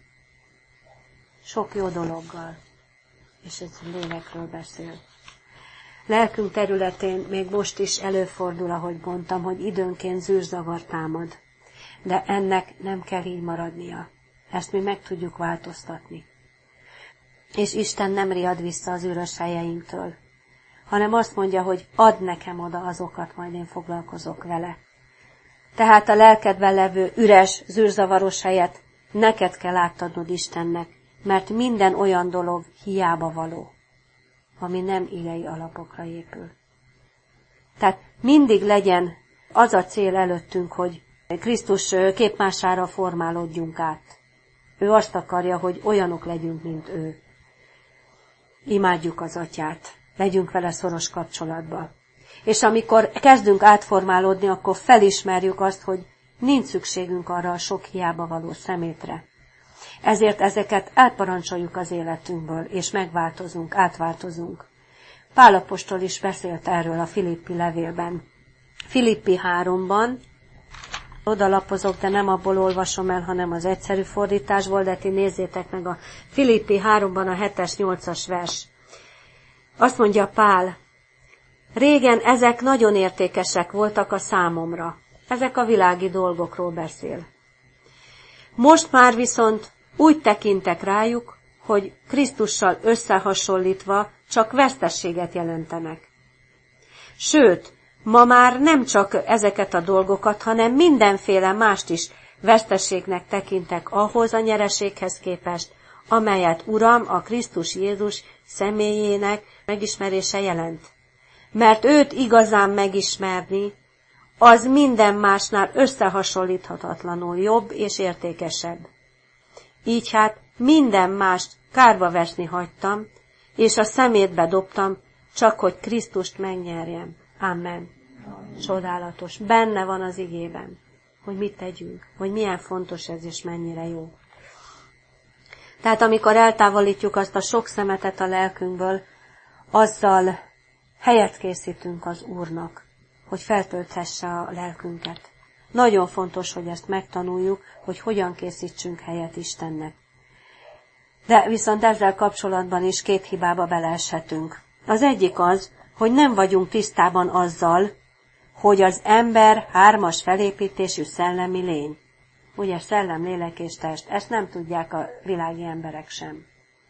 Sok jó dologgal. És ez lélekről beszél. Lelkünk területén még most is előfordul, ahogy mondtam, hogy időnként zűrzavar támad. De ennek nem kell így maradnia. Ezt mi meg tudjuk változtatni. És Isten nem riad vissza az üres helyeinktől, hanem azt mondja, hogy add nekem oda azokat, majd én foglalkozok vele. Tehát a lelkedben levő üres, zűrzavaros helyet neked kell átadnod Istennek, mert minden olyan dolog hiába való, ami nem igei alapokra épül. Tehát mindig legyen az a cél előttünk, hogy Krisztus képmására formálódjunk át. Ő azt akarja, hogy olyanok legyünk, mint ő. Imádjuk az Atyát, legyünk vele szoros kapcsolatban. És amikor kezdünk átformálódni, akkor felismerjük azt, hogy nincs szükségünk arra a sok hiába való szemétre. Ezért ezeket átparancsoljuk az életünkből, és megváltozunk, átváltozunk. Pál apostol is beszélt erről a Filippi levélben. Filippi háromban, Odalapozok, de nem abból olvasom el, hanem az egyszerű fordításból, de ti nézzétek meg a Filippi háromban a hetes nyolcas vers. Azt mondja Pál, régen ezek nagyon értékesek voltak a számomra. Ezek a világi dolgokról beszél. Most már viszont úgy tekintek rájuk, hogy Krisztussal összehasonlítva csak vesztességet jelentenek. Sőt, ma már nem csak ezeket a dolgokat, hanem mindenféle mást is vesztességnek tekintek ahhoz a nyereséghez képest, amelyet Uram, a Krisztus Jézus személyének megismerése jelent. Mert őt igazán megismerni, az minden másnál összehasonlíthatatlanul jobb és értékesebb. Így hát minden mást kárba vesni hagytam, és a szemétbe dobtam, csak hogy Krisztust megnyerjem. Amen. Csodálatos. Benne van az igében, hogy mit tegyünk, hogy milyen fontos ez, és mennyire jó. Tehát amikor eltávolítjuk azt a sok szemetet a lelkünkből, azzal helyet készítünk az Úrnak, hogy feltölthesse a lelkünket. Nagyon fontos, hogy ezt megtanuljuk, hogy hogyan készítsünk helyet Istennek. De viszont ezzel kapcsolatban is két hibába beleeshetünk. Az egyik az, hogy nem vagyunk tisztában azzal, hogy az ember hármas felépítésű szellemi lény. Ugye szellem, lélek és test. Ezt nem tudják a világi emberek sem.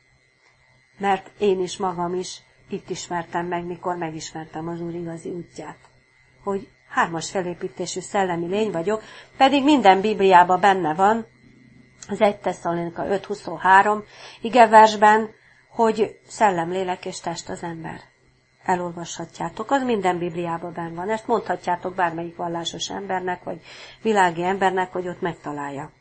Mert én is magam is itt ismertem meg, mikor megismertem az Úr igazi útját. Hogy hármas felépítésű szellemi lény vagyok, pedig minden Bibliában benne van, az egy Tesszalonika öt huszonhárom igeversben, hogy szellem, lélek és test az ember. Elolvashatjátok, az minden Bibliában benne van. Ezt mondhatjátok bármelyik vallásos embernek, vagy világi embernek, hogy ott megtalálja.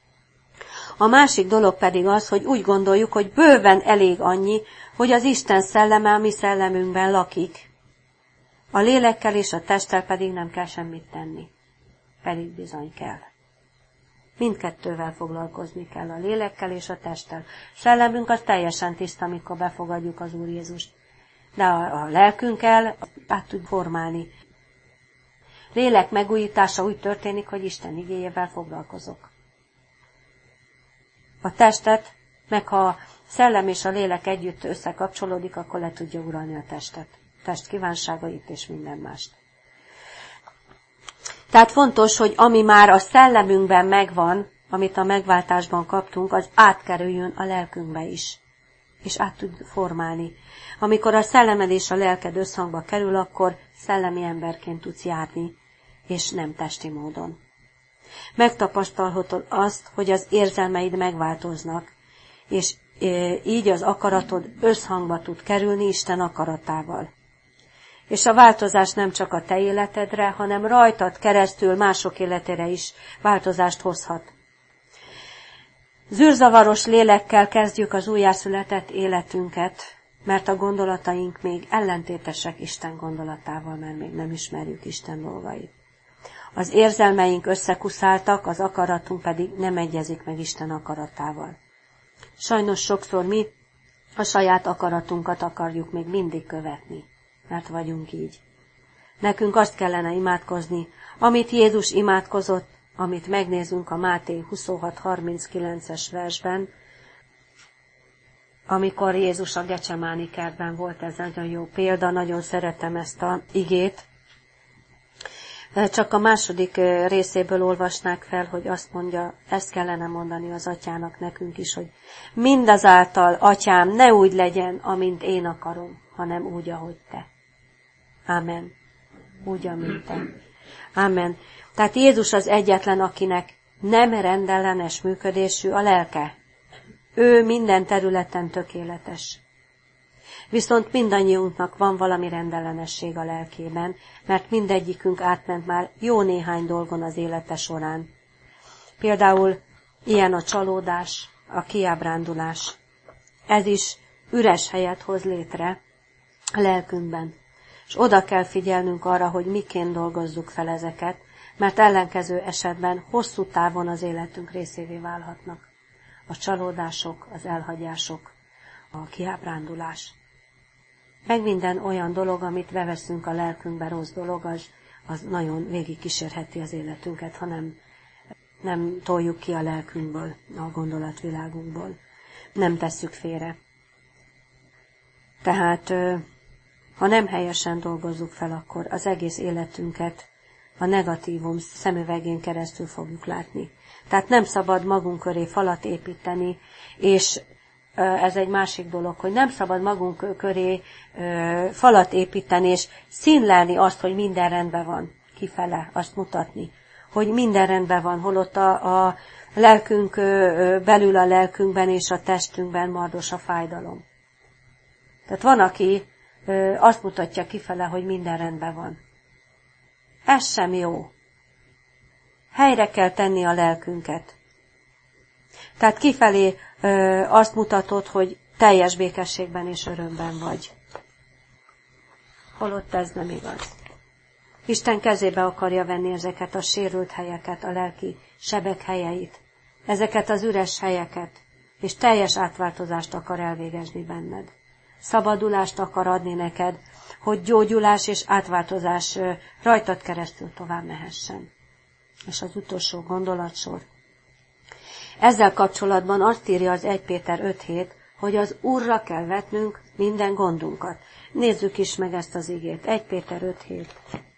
A másik dolog pedig az, hogy úgy gondoljuk, hogy bőven elég annyi, hogy az Isten szelleme a mi szellemünkben lakik. A lélekkel és a testtel pedig nem kell semmit tenni. Pedig bizony kell. Mindkettővel foglalkozni kell, a lélekkel és a testtel. Szellemünk az teljesen tiszta, amikor befogadjuk az Úr Jézust. De a, a lelkünkkel át tud formálni. Lélek megújítása úgy történik, hogy Isten igéjével foglalkozok. A testet, meg ha a szellem és a lélek együtt összekapcsolódik, akkor le tudja uralni a testet. Test kívánságait és minden mást. Tehát fontos, hogy ami már a szellemünkben megvan, amit a megváltásban kaptunk, az átkerüljön a lelkünkbe is. És át tud formálni. Amikor a szellemed és a lelked összhangba kerül, akkor szellemi emberként tudsz járni, és nem testi módon. Megtapasztalhatod azt, hogy az érzelmeid megváltoznak, és így az akaratod összhangba tud kerülni Isten akaratával. És a változás nem csak a te életedre, hanem rajtad keresztül mások életére is változást hozhat. Zűrzavaros lélekkel kezdjük az újjászületett életünket, mert a gondolataink még ellentétesek Isten gondolatával, mert még nem ismerjük Isten dolgait. Az érzelmeink összekuszáltak, az akaratunk pedig nem egyezik meg Isten akaratával. Sajnos sokszor mi a saját akaratunkat akarjuk még mindig követni, mert vagyunk így. Nekünk azt kellene imádkozni, amit Jézus imádkozott, amit megnézünk a Máté huszonhat harminckilences versben, amikor Jézus a Gecsemáni kertben volt, ez nagyon jó példa, nagyon szeretem ezt a igét. Csak a második részéből olvasnák fel, hogy azt mondja, ezt kellene mondani az atyának nekünk is, hogy mindazáltal, atyám, ne úgy legyen, amint én akarom, hanem úgy, ahogy te. Ámen. Úgy, amint te. Ámen. Tehát Jézus az egyetlen, akinek nem rendellenes működésű a lelke. Ő minden területen tökéletes. Viszont mindannyiunknak van valami rendellenesség a lelkében, mert mindegyikünk átment már jó néhány dolgon az élete során. Például ilyen a csalódás, a kiábrándulás. Ez is üres helyet hoz létre a lelkünkben. És oda kell figyelnünk arra, hogy miként dolgozzuk fel ezeket, mert ellenkező esetben hosszú távon az életünk részévé válhatnak. A csalódások, az elhagyások, a kiábrándulás. Meg minden olyan dolog, amit beveszünk a lelkünkbe, rossz dolog, az, az nagyon végigkísérheti az életünket, ha nem, nem toljuk ki a lelkünkből, a gondolatvilágunkból. Nem tesszük félre. Tehát, ha nem helyesen dolgozzuk fel, akkor az egész életünket a negatívum szemüvegén keresztül fogjuk látni. Tehát nem szabad magunk köré falat építeni, és ez egy másik dolog, hogy nem szabad magunk köré falat építeni, és színlelni azt, hogy minden rendben van, kifele, azt mutatni, hogy minden rendben van, holott a, a lelkünk belül a lelkünkben és a testünkben mardos a fájdalom. Tehát van, aki azt mutatja kifele, hogy minden rendben van. Ez sem jó. Helyre kell tenni a lelkünket. Tehát kifelé ö, azt mutatod, hogy teljes békességben és örömben vagy. Holott ez nem igaz. Isten kezébe akarja venni ezeket a sérült helyeket, a lelki sebek helyeit, ezeket az üres helyeket, és teljes átváltozást akar elvégezni benned. Szabadulást akar adni neked, hogy gyógyulás és átváltozás ö, rajtad keresztül tovább mehessen. És az utolsó gondolatsor. Ezzel kapcsolatban azt írja az Első Péter öt hét, hogy az Úrra kell vetnünk minden gondunkat. Nézzük is meg ezt az igét. Első Péter öt hét.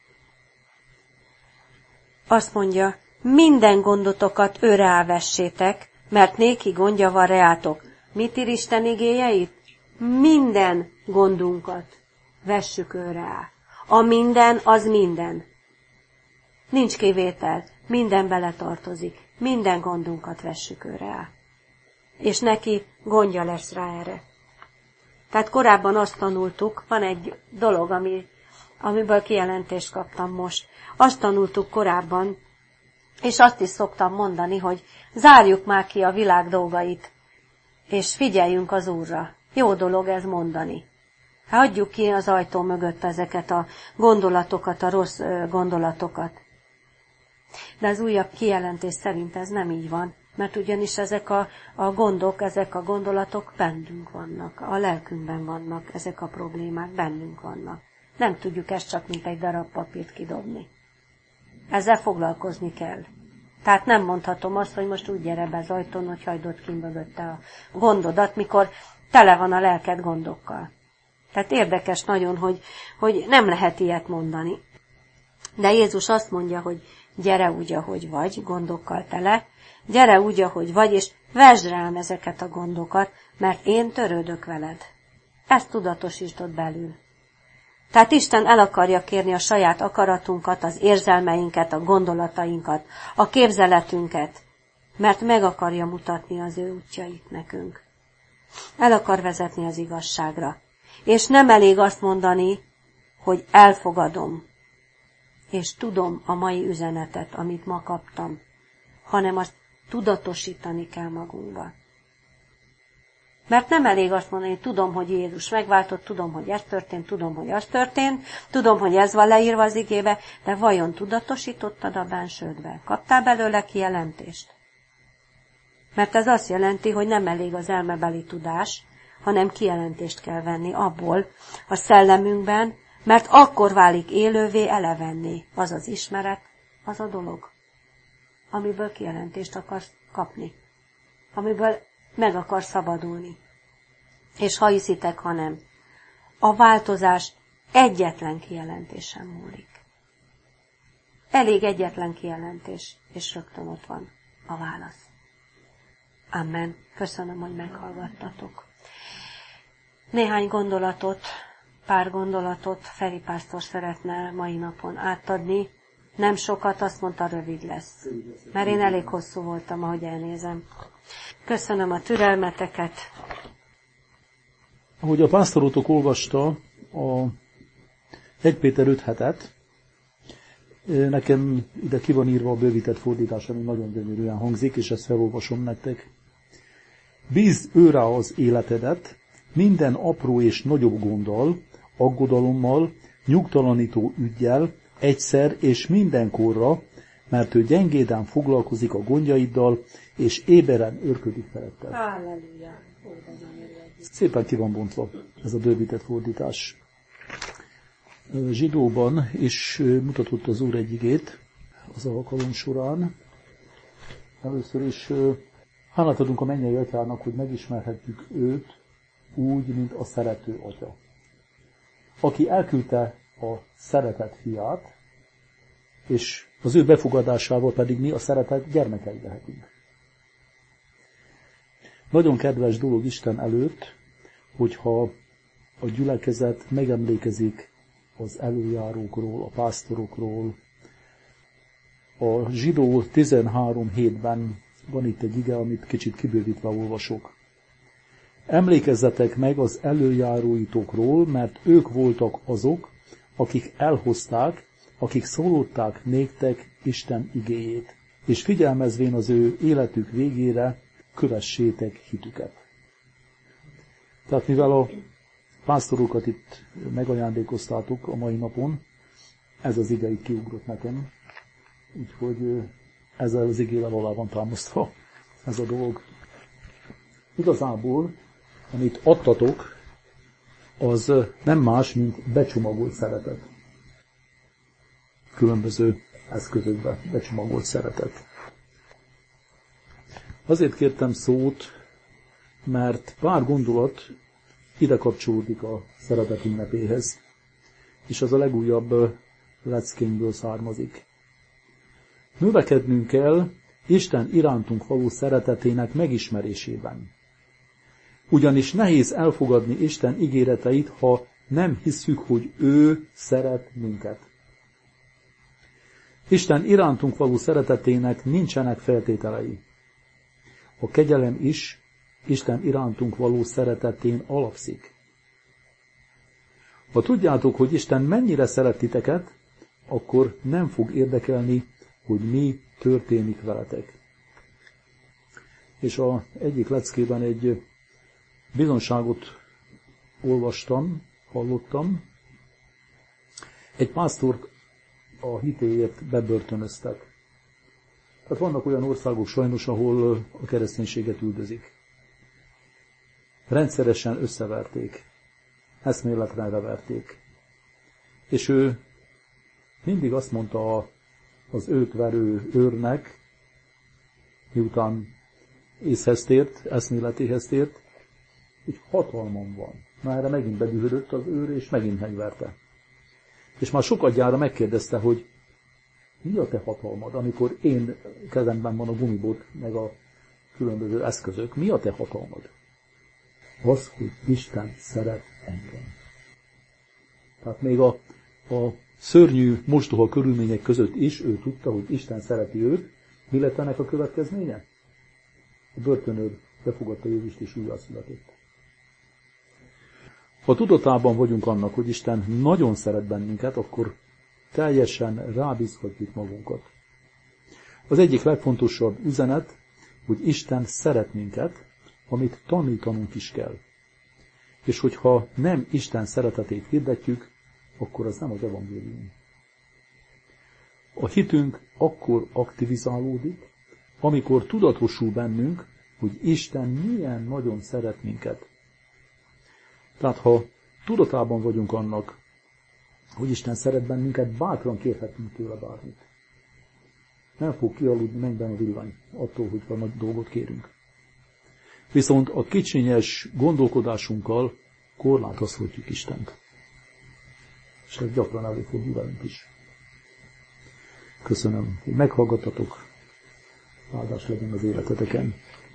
Azt mondja, minden gondotokat őre ávessétek, mert néki gondja van reátok. Mit ír Isten igéjeit? Minden gondunkat vessük őre á. A minden az minden. Nincs kivétel, minden beletartozik, minden gondunkat vessük őre á. És neki gondja lesz rá erre. Tehát korábban azt tanultuk, van egy dolog, ami, amiből kijelentést kaptam most. Azt tanultuk korábban, és azt is szoktam mondani, hogy zárjuk már ki a világ dolgait, és figyeljünk az Úrra. Jó dolog ez mondani. Hagyjuk ki az ajtó mögött ezeket a gondolatokat, a rossz gondolatokat. De az újabb kijelentés szerint ez nem így van, mert ugyanis ezek a, a gondok, ezek a gondolatok bennünk vannak, a lelkünkben vannak, ezek a problémák bennünk vannak. Nem tudjuk ezt csak mint egy darab papírt kidobni. Ezzel foglalkozni kell. Tehát nem mondhatom azt, hogy most úgy gyere be az ajtón, hogy hagyd ott kint mögötte a gondodat, mikor tele van a lelked gondokkal. Tehát érdekes nagyon, hogy, hogy nem lehet ilyet mondani. De Jézus azt mondja, hogy gyere úgy, ahogy vagy, gondokkal tele, gyere úgy, ahogy vagy, és vesd rám ezeket a gondokat, mert én törődök veled. Ezt tudatosítod belül. Tehát Isten el akarja kérni a saját akaratunkat, az érzelmeinket, a gondolatainkat, a képzeletünket, mert meg akarja mutatni az ő útjait nekünk. El akar vezetni az igazságra. És nem elég azt mondani, hogy elfogadom, és tudom a mai üzenetet, amit ma kaptam, hanem azt tudatosítani kell magunkba. Mert nem elég azt mondani, hogy tudom, hogy Jézus megváltott, tudom, hogy ez történt, tudom, hogy az történt, tudom, hogy ez van leírva az igébe, de vajon tudatosítottad a bensődbe? Kaptál belőle kijelentést? Mert ez azt jelenti, hogy nem elég az elmebeli tudás, hanem kijelentést kell venni abból a szellemünkben, mert akkor válik élővé, elevenné az az ismeret, az a dolog, amiből kijelentést akarsz kapni, amiből meg akarsz szabadulni. És ha hiszitek, ha nem, a változás egyetlen kijelentésen múlik. Elég egyetlen kijelentés, és rögtön ott van a válasz. Amen. Köszönöm, hogy meghallgattatok. Néhány gondolatot, pár gondolatot Feri pásztor szeretne mai napon átadni. Nem sokat, azt mondta, rövid lesz. Mert én elég hosszú voltam, ahogy elnézem. Köszönöm a türelmeteket. Ahogy a pásztorotok olvasta a Első Péter öt hetet, nekem ide ki van írva a bővített fordítás, ami nagyon gyönyörűen hangzik, és ezt felolvasom nektek. Bízd őrá az életedet, minden apró és nagyobb gonddal, aggodalommal, nyugtalanító üggyel, egyszer és mindenkorra, mert ő gyengéden foglalkozik a gondjaiddal, és éberen őrködik feletted. Halleluja! Szépen ki van bontva ez a bővített fordítás. Zsidóban is mutatott az Úr egy igét az alkalom során. Először is hálát adunk a mennyei Atyának, hogy megismerhetjük őt úgy, mint a szerető Atya, aki elküldte a szeretet fiát, és az ő befogadásával pedig mi a szeretet gyermekei lehetünk. Nagyon kedves dolog Isten előtt, hogyha a gyülekezet megemlékezik az előjárókról, a pásztorokról. A Zsidó tizenhárom hétben van itt egy ige, amit kicsit kibővítve olvasok. Emlékezzetek meg az előjáróitokról, mert ők voltak azok, akik elhozták, akik szólották néktek Isten igéjét, és figyelmezvén az ő életük végére, kövessétek hitüket. Tehát mivel a pásztorokat itt megajándékoztátok a mai napon, ez az ige itt kiugrott nekem, úgyhogy ezzel az igével alá van támasztva ez a dolog. Igazából, amit adtatok, az nem más, mint becsomagolt szeretet. Különböző eszközökbe becsomagolt szeretet. Azért kértem szót, mert pár gondolat ide kapcsolódik a szeretet ünnepéhez, és az a legújabb leckényből származik. Növekednünk kell Isten irántunk való szeretetének megismerésében. Ugyanis nehéz elfogadni Isten ígéreteit, ha nem hisszük, hogy ő szeret minket. Isten irántunk való szeretetének nincsenek feltételei. A kegyelem is Isten irántunk való szeretetén alapszik. Ha tudjátok, hogy Isten mennyire szeret titeket, akkor nem fog érdekelni, hogy mi történik veletek. És az egyik leckében egy bizonságot olvastam, hallottam. Egy pásztor a hitéért bebörtönöztek. Tehát vannak olyan országok sajnos, ahol a kereszténységet üldözik. Rendszeresen összeverték, eszméletre verték. És ő mindig azt mondta az őt verő őrnek, miután észhez tért, eszméletéhez tért, hogy hatalmam van. Na erre megint bedühödött az őr, és megint megverte. És már sokadjára megkérdezte, hogy mi a te hatalmad, amikor én kezemben van a gumibot, meg a különböző eszközök, mi a te hatalmad? Az, hogy Isten szeret engem. Tehát még a, a szörnyű, mostoha körülmények között is ő tudta, hogy Isten szereti őt. Mi lett ennek a következménye? A börtönőr befogadta Jézust és újjászületett. Ha tudatában vagyunk annak, hogy Isten nagyon szeret bennünket, akkor teljesen rábízhatjuk magunkat. Az egyik legfontosabb üzenet, hogy Isten szeret minket, amit tanítanunk is kell. És hogyha nem Isten szeretetét hirdetjük, akkor az nem az evangélium. A hitünk akkor aktivizálódik, amikor tudatosul bennünk, hogy Isten milyen nagyon szeret minket. Tehát ha tudatában vagyunk annak, hogy Isten szeret bennünket, bátran kérhetünk tőle bármit. Nem fog kialudni mennyben a villany attól, hogy a nagy dolgot kérünk. Viszont a kicsinyes gondolkodásunkkal korlátozhatjuk Istent. És ez gyakran előfordul velünk is. Köszönöm, hogy meghallgattatok. Áldás legyen az életeteken.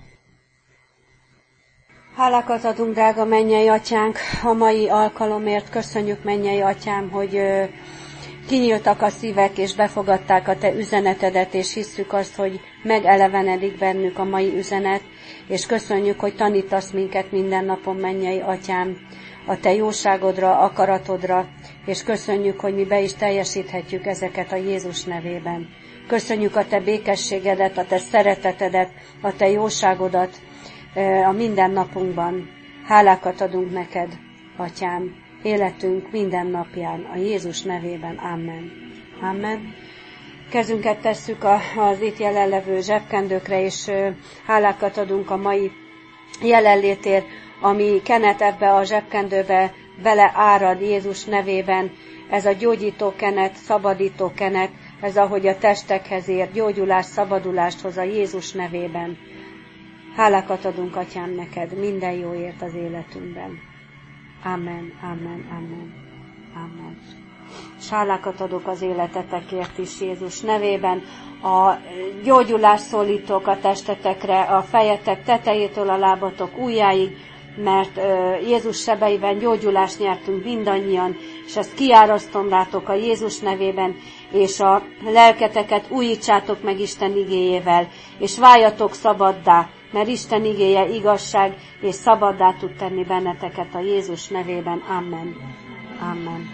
Hálákat adunk, drága mennyei atyánk, a mai alkalomért. Köszönjük, mennyei atyám, hogy kinyíltak a szívek, és befogadták a te üzenetedet, és hisszük azt, hogy megelevenedik bennük a mai üzenet, és köszönjük, hogy tanítasz minket minden napon, mennyei atyám, a te jóságodra, akaratodra, és köszönjük, hogy mi be is teljesíthetjük ezeket a Jézus nevében. Köszönjük a te békességedet, a te szeretetedet, a te jóságodat a mindennapunkban. Hálákat adunk neked, atyám, életünk minden napján, a Jézus nevében. Amen. Amen. Kezünket tesszük az itt jelenlevő zsebkendőkre, és hálákat adunk a mai jelenlétért, ami Kenet ebbe a zsebkendőbe beleárad Jézus nevében ez a gyógyító kenet, szabadító kenet, ez ahogy a testekhez ér, gyógyulást, szabadulást hoz a Jézus nevében. Hálákat adunk, Atyám, neked minden jóért az életünkben. Amen, amen, amen, amen. És hálákat adok az életetekért is Jézus nevében. A gyógyulást szólítok a testetekre, a fejetek tetejétől a lábatok ujjáig, mert Jézus sebeiben gyógyulást nyertünk mindannyian, és ezt kiárasztom rátok a Jézus nevében, és a lelketeket újítsátok meg Isten igéjével, és váljatok szabaddá, mert Isten igéje igazság, és szabaddá tud tenni benneteket a Jézus nevében. Amen. Amen.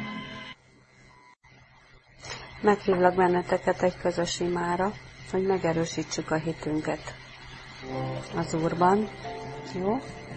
Meghívlak benneteket egy közös imára, hogy megerősítsük a hitünket az Úrban. Jó?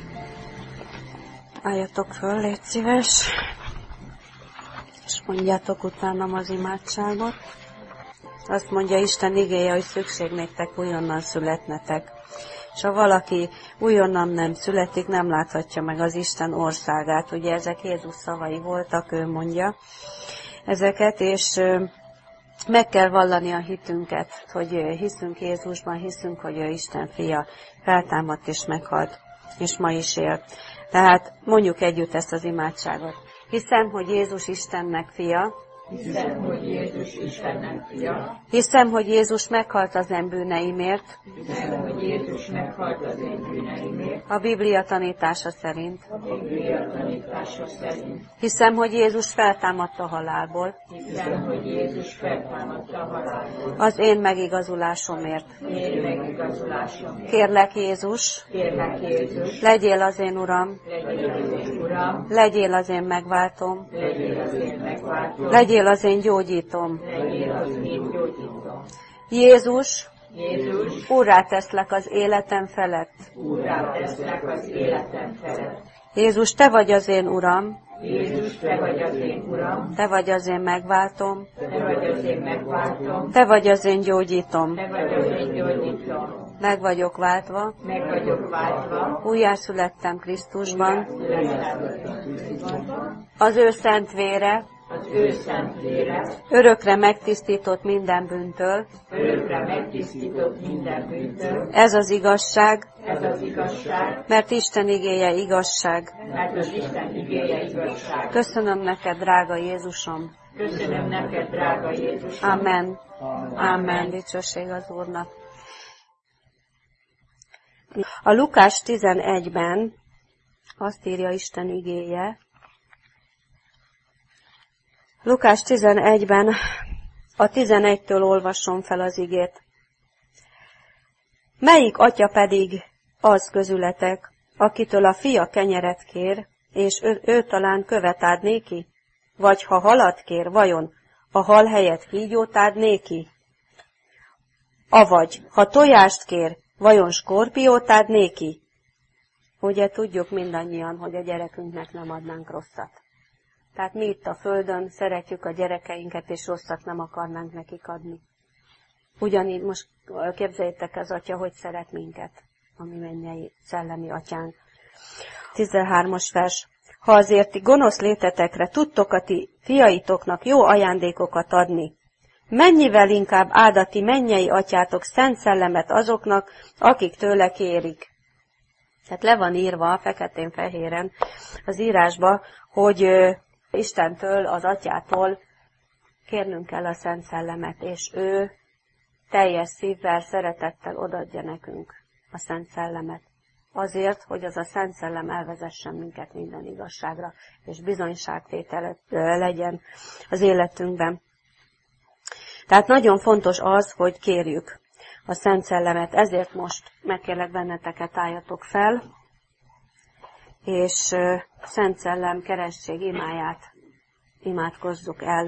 Álljatok föl, légy szíves, és mondjátok utánam az imádságot. Azt mondja Isten igéje, hogy szükség néktek újonnan születnetek. És ha valaki újonnan nem születik, nem láthatja meg az Isten országát. Ugye ezek Jézus szavai voltak, ő mondja ezeket, és meg kell vallani a hitünket, hogy hiszünk Jézusban, hiszünk, hogy ő Isten fia, feltámadt és meghalt, és ma is él. Tehát mondjuk együtt ezt az imádságot. Hiszem, hogy Jézus Istennek fia. Hiszem, hogy Jézus Istennek fia. Hiszem, hogy Jézus meghalt az én bűneimért. Hiszem, hogy Jézus meghalt az én bűneimért. A Biblia tanítása szerint. A Biblia tanítása szerint. Hiszem, hogy Jézus feltámadt a halálból. Hiszem, hogy Jézus feltámadt a halálból. Az én megigazulásomért. Én megigazulásomért. Kérlek Jézus. Kérlek Jézus. Legyél az én Uram. Legyél az én Uram. Legyél az én megváltom. Legyél az én megváltom. Legyél az én gyógyítom. Legyél az én gyógyítom. Jézus, Jézus, úrrá teszlek az életem felett. úrrá teszlek az életem felett. Jézus, te vagy az én Uram. Jézus, te vagy az én Uram. Te vagy az én megváltom. Te vagy az én megváltom. Te vagy az én gyógyítom. Te vagy az én gyógyítom. Meg vagyok váltva. Meg vagyok váltva. Újjászülettem Krisztusban. Újjászülettem. Az ő szent vére Az ő szent vére örökre megtisztított minden bűntől. örökre megtisztított minden bűntől. Ez az igazság, Ez az igazság, mert Isten igéje igazság. mert az Isten igéje igazság. Köszönöm neked, drága Jézusom. Köszönöm neked, drága Jézus. Amen. Amen. Dicsőség az Úrnak. A Lukás tizenegyben azt írja Isten igéje, Lukás tizenegyben a tizenegytől olvasom fel az igét. Melyik atya pedig az közületek, akitől a fia kenyeret kér, és ő, ő talán követ ad néki? Vagy ha halat kér, vajon a hal helyett kígyót ad néki? Avagy, ha tojást kér, vajon skorpiót ad néki? Ugye tudjuk mindannyian, hogy a gyerekünknek nem adnánk rosszat. Tehát mi itt a Földön szeretjük a gyerekeinket, és rosszat nem akarnánk nekik adni. Ugyanígy most képzeljétek az atya, hogy szeret minket, ami mennyei szellemi atyánk. tizenhármas vers. Ha azért ti gonosz létetekre tudtok a ti fiaitoknak jó ajándékokat adni, mennyivel inkább áld a ti mennyei atyátok szent szellemet azoknak, akik tőle kérik. Tehát le van írva feketén-fehéren az írásba, hogy Istentől, az atyától kérnünk kell a Szent Szellemet, és ő teljes szívvel, szeretettel odaadja nekünk a Szent Szellemet. Azért, hogy az a Szent Szellem elvezessen minket minden igazságra, és bizonyságtétel legyen az életünkben. Tehát nagyon fontos az, hogy kérjük a Szent Szellemet. Ezért most megkérlek benneteket, álljatok fel, és Szent Szellem keresztség imáját imádkozzuk el.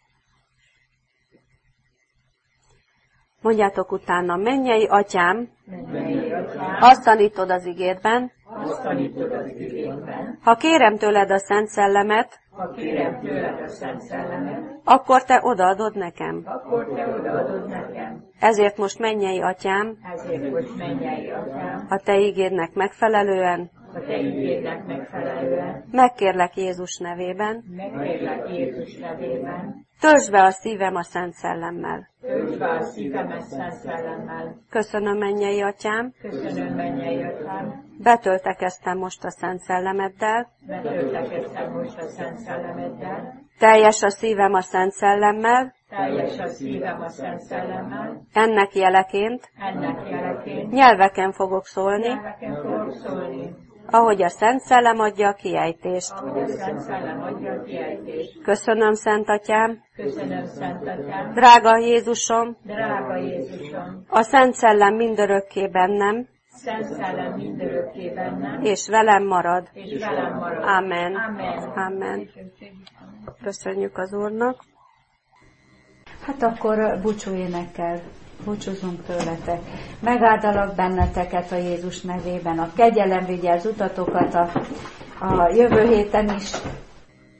Mondjátok utána, mennyei atyám, Mennyei atyám, azt tanítod az igédben, azt tanítod az igédben, ha kérem tőled a Szent Szellemet, ha kérem tőled a Szent Szellemet, akkor te odaadod nekem. akkor te odaadod nekem. Ezért most mennyei atyám, Ezért most mennyei atyám, a te igédnek megfelelően, a Te igédnek megfelelően. Megkérlek Jézus nevében, Megkérlek Jézus nevében, töltsd be a szívem a Szent Szellemmel. töltsd be a szívemet Szent Szellemmel. Köszönöm, mennyei Atyám, Köszönöm, mennyei Atyám, betöltekeztem most a Szent Szellemeddel, betöltekeztem most a Szent Szellemeddel, teljes a szívem a Szent Szellemmel, teljes a szívem a Szent Szellemmel, ennek jeleként ennek jeleként nyelveken fogok szólni, nyelveken fogok szólni, ahogy a Szent Szellem adja a kiejtést. ahogy a Szent Szellem adja a kiejtést. Köszönöm, Szent Atyám, Köszönöm, Szent Atyám, drága Jézusom, drága Jézusom, a Szent Szellem mindörökké bennem, Szent Szellem mindörökké bennem, és velem marad. és velem marad. Amen. Amen. Amen. Köszönjük az Úrnak. Hát akkor búcsú énekkel búcsúzunk tőletek. Megáldalak benneteket a Jézus nevében. A kegyelem vigye az utatokat a, a jövő héten is.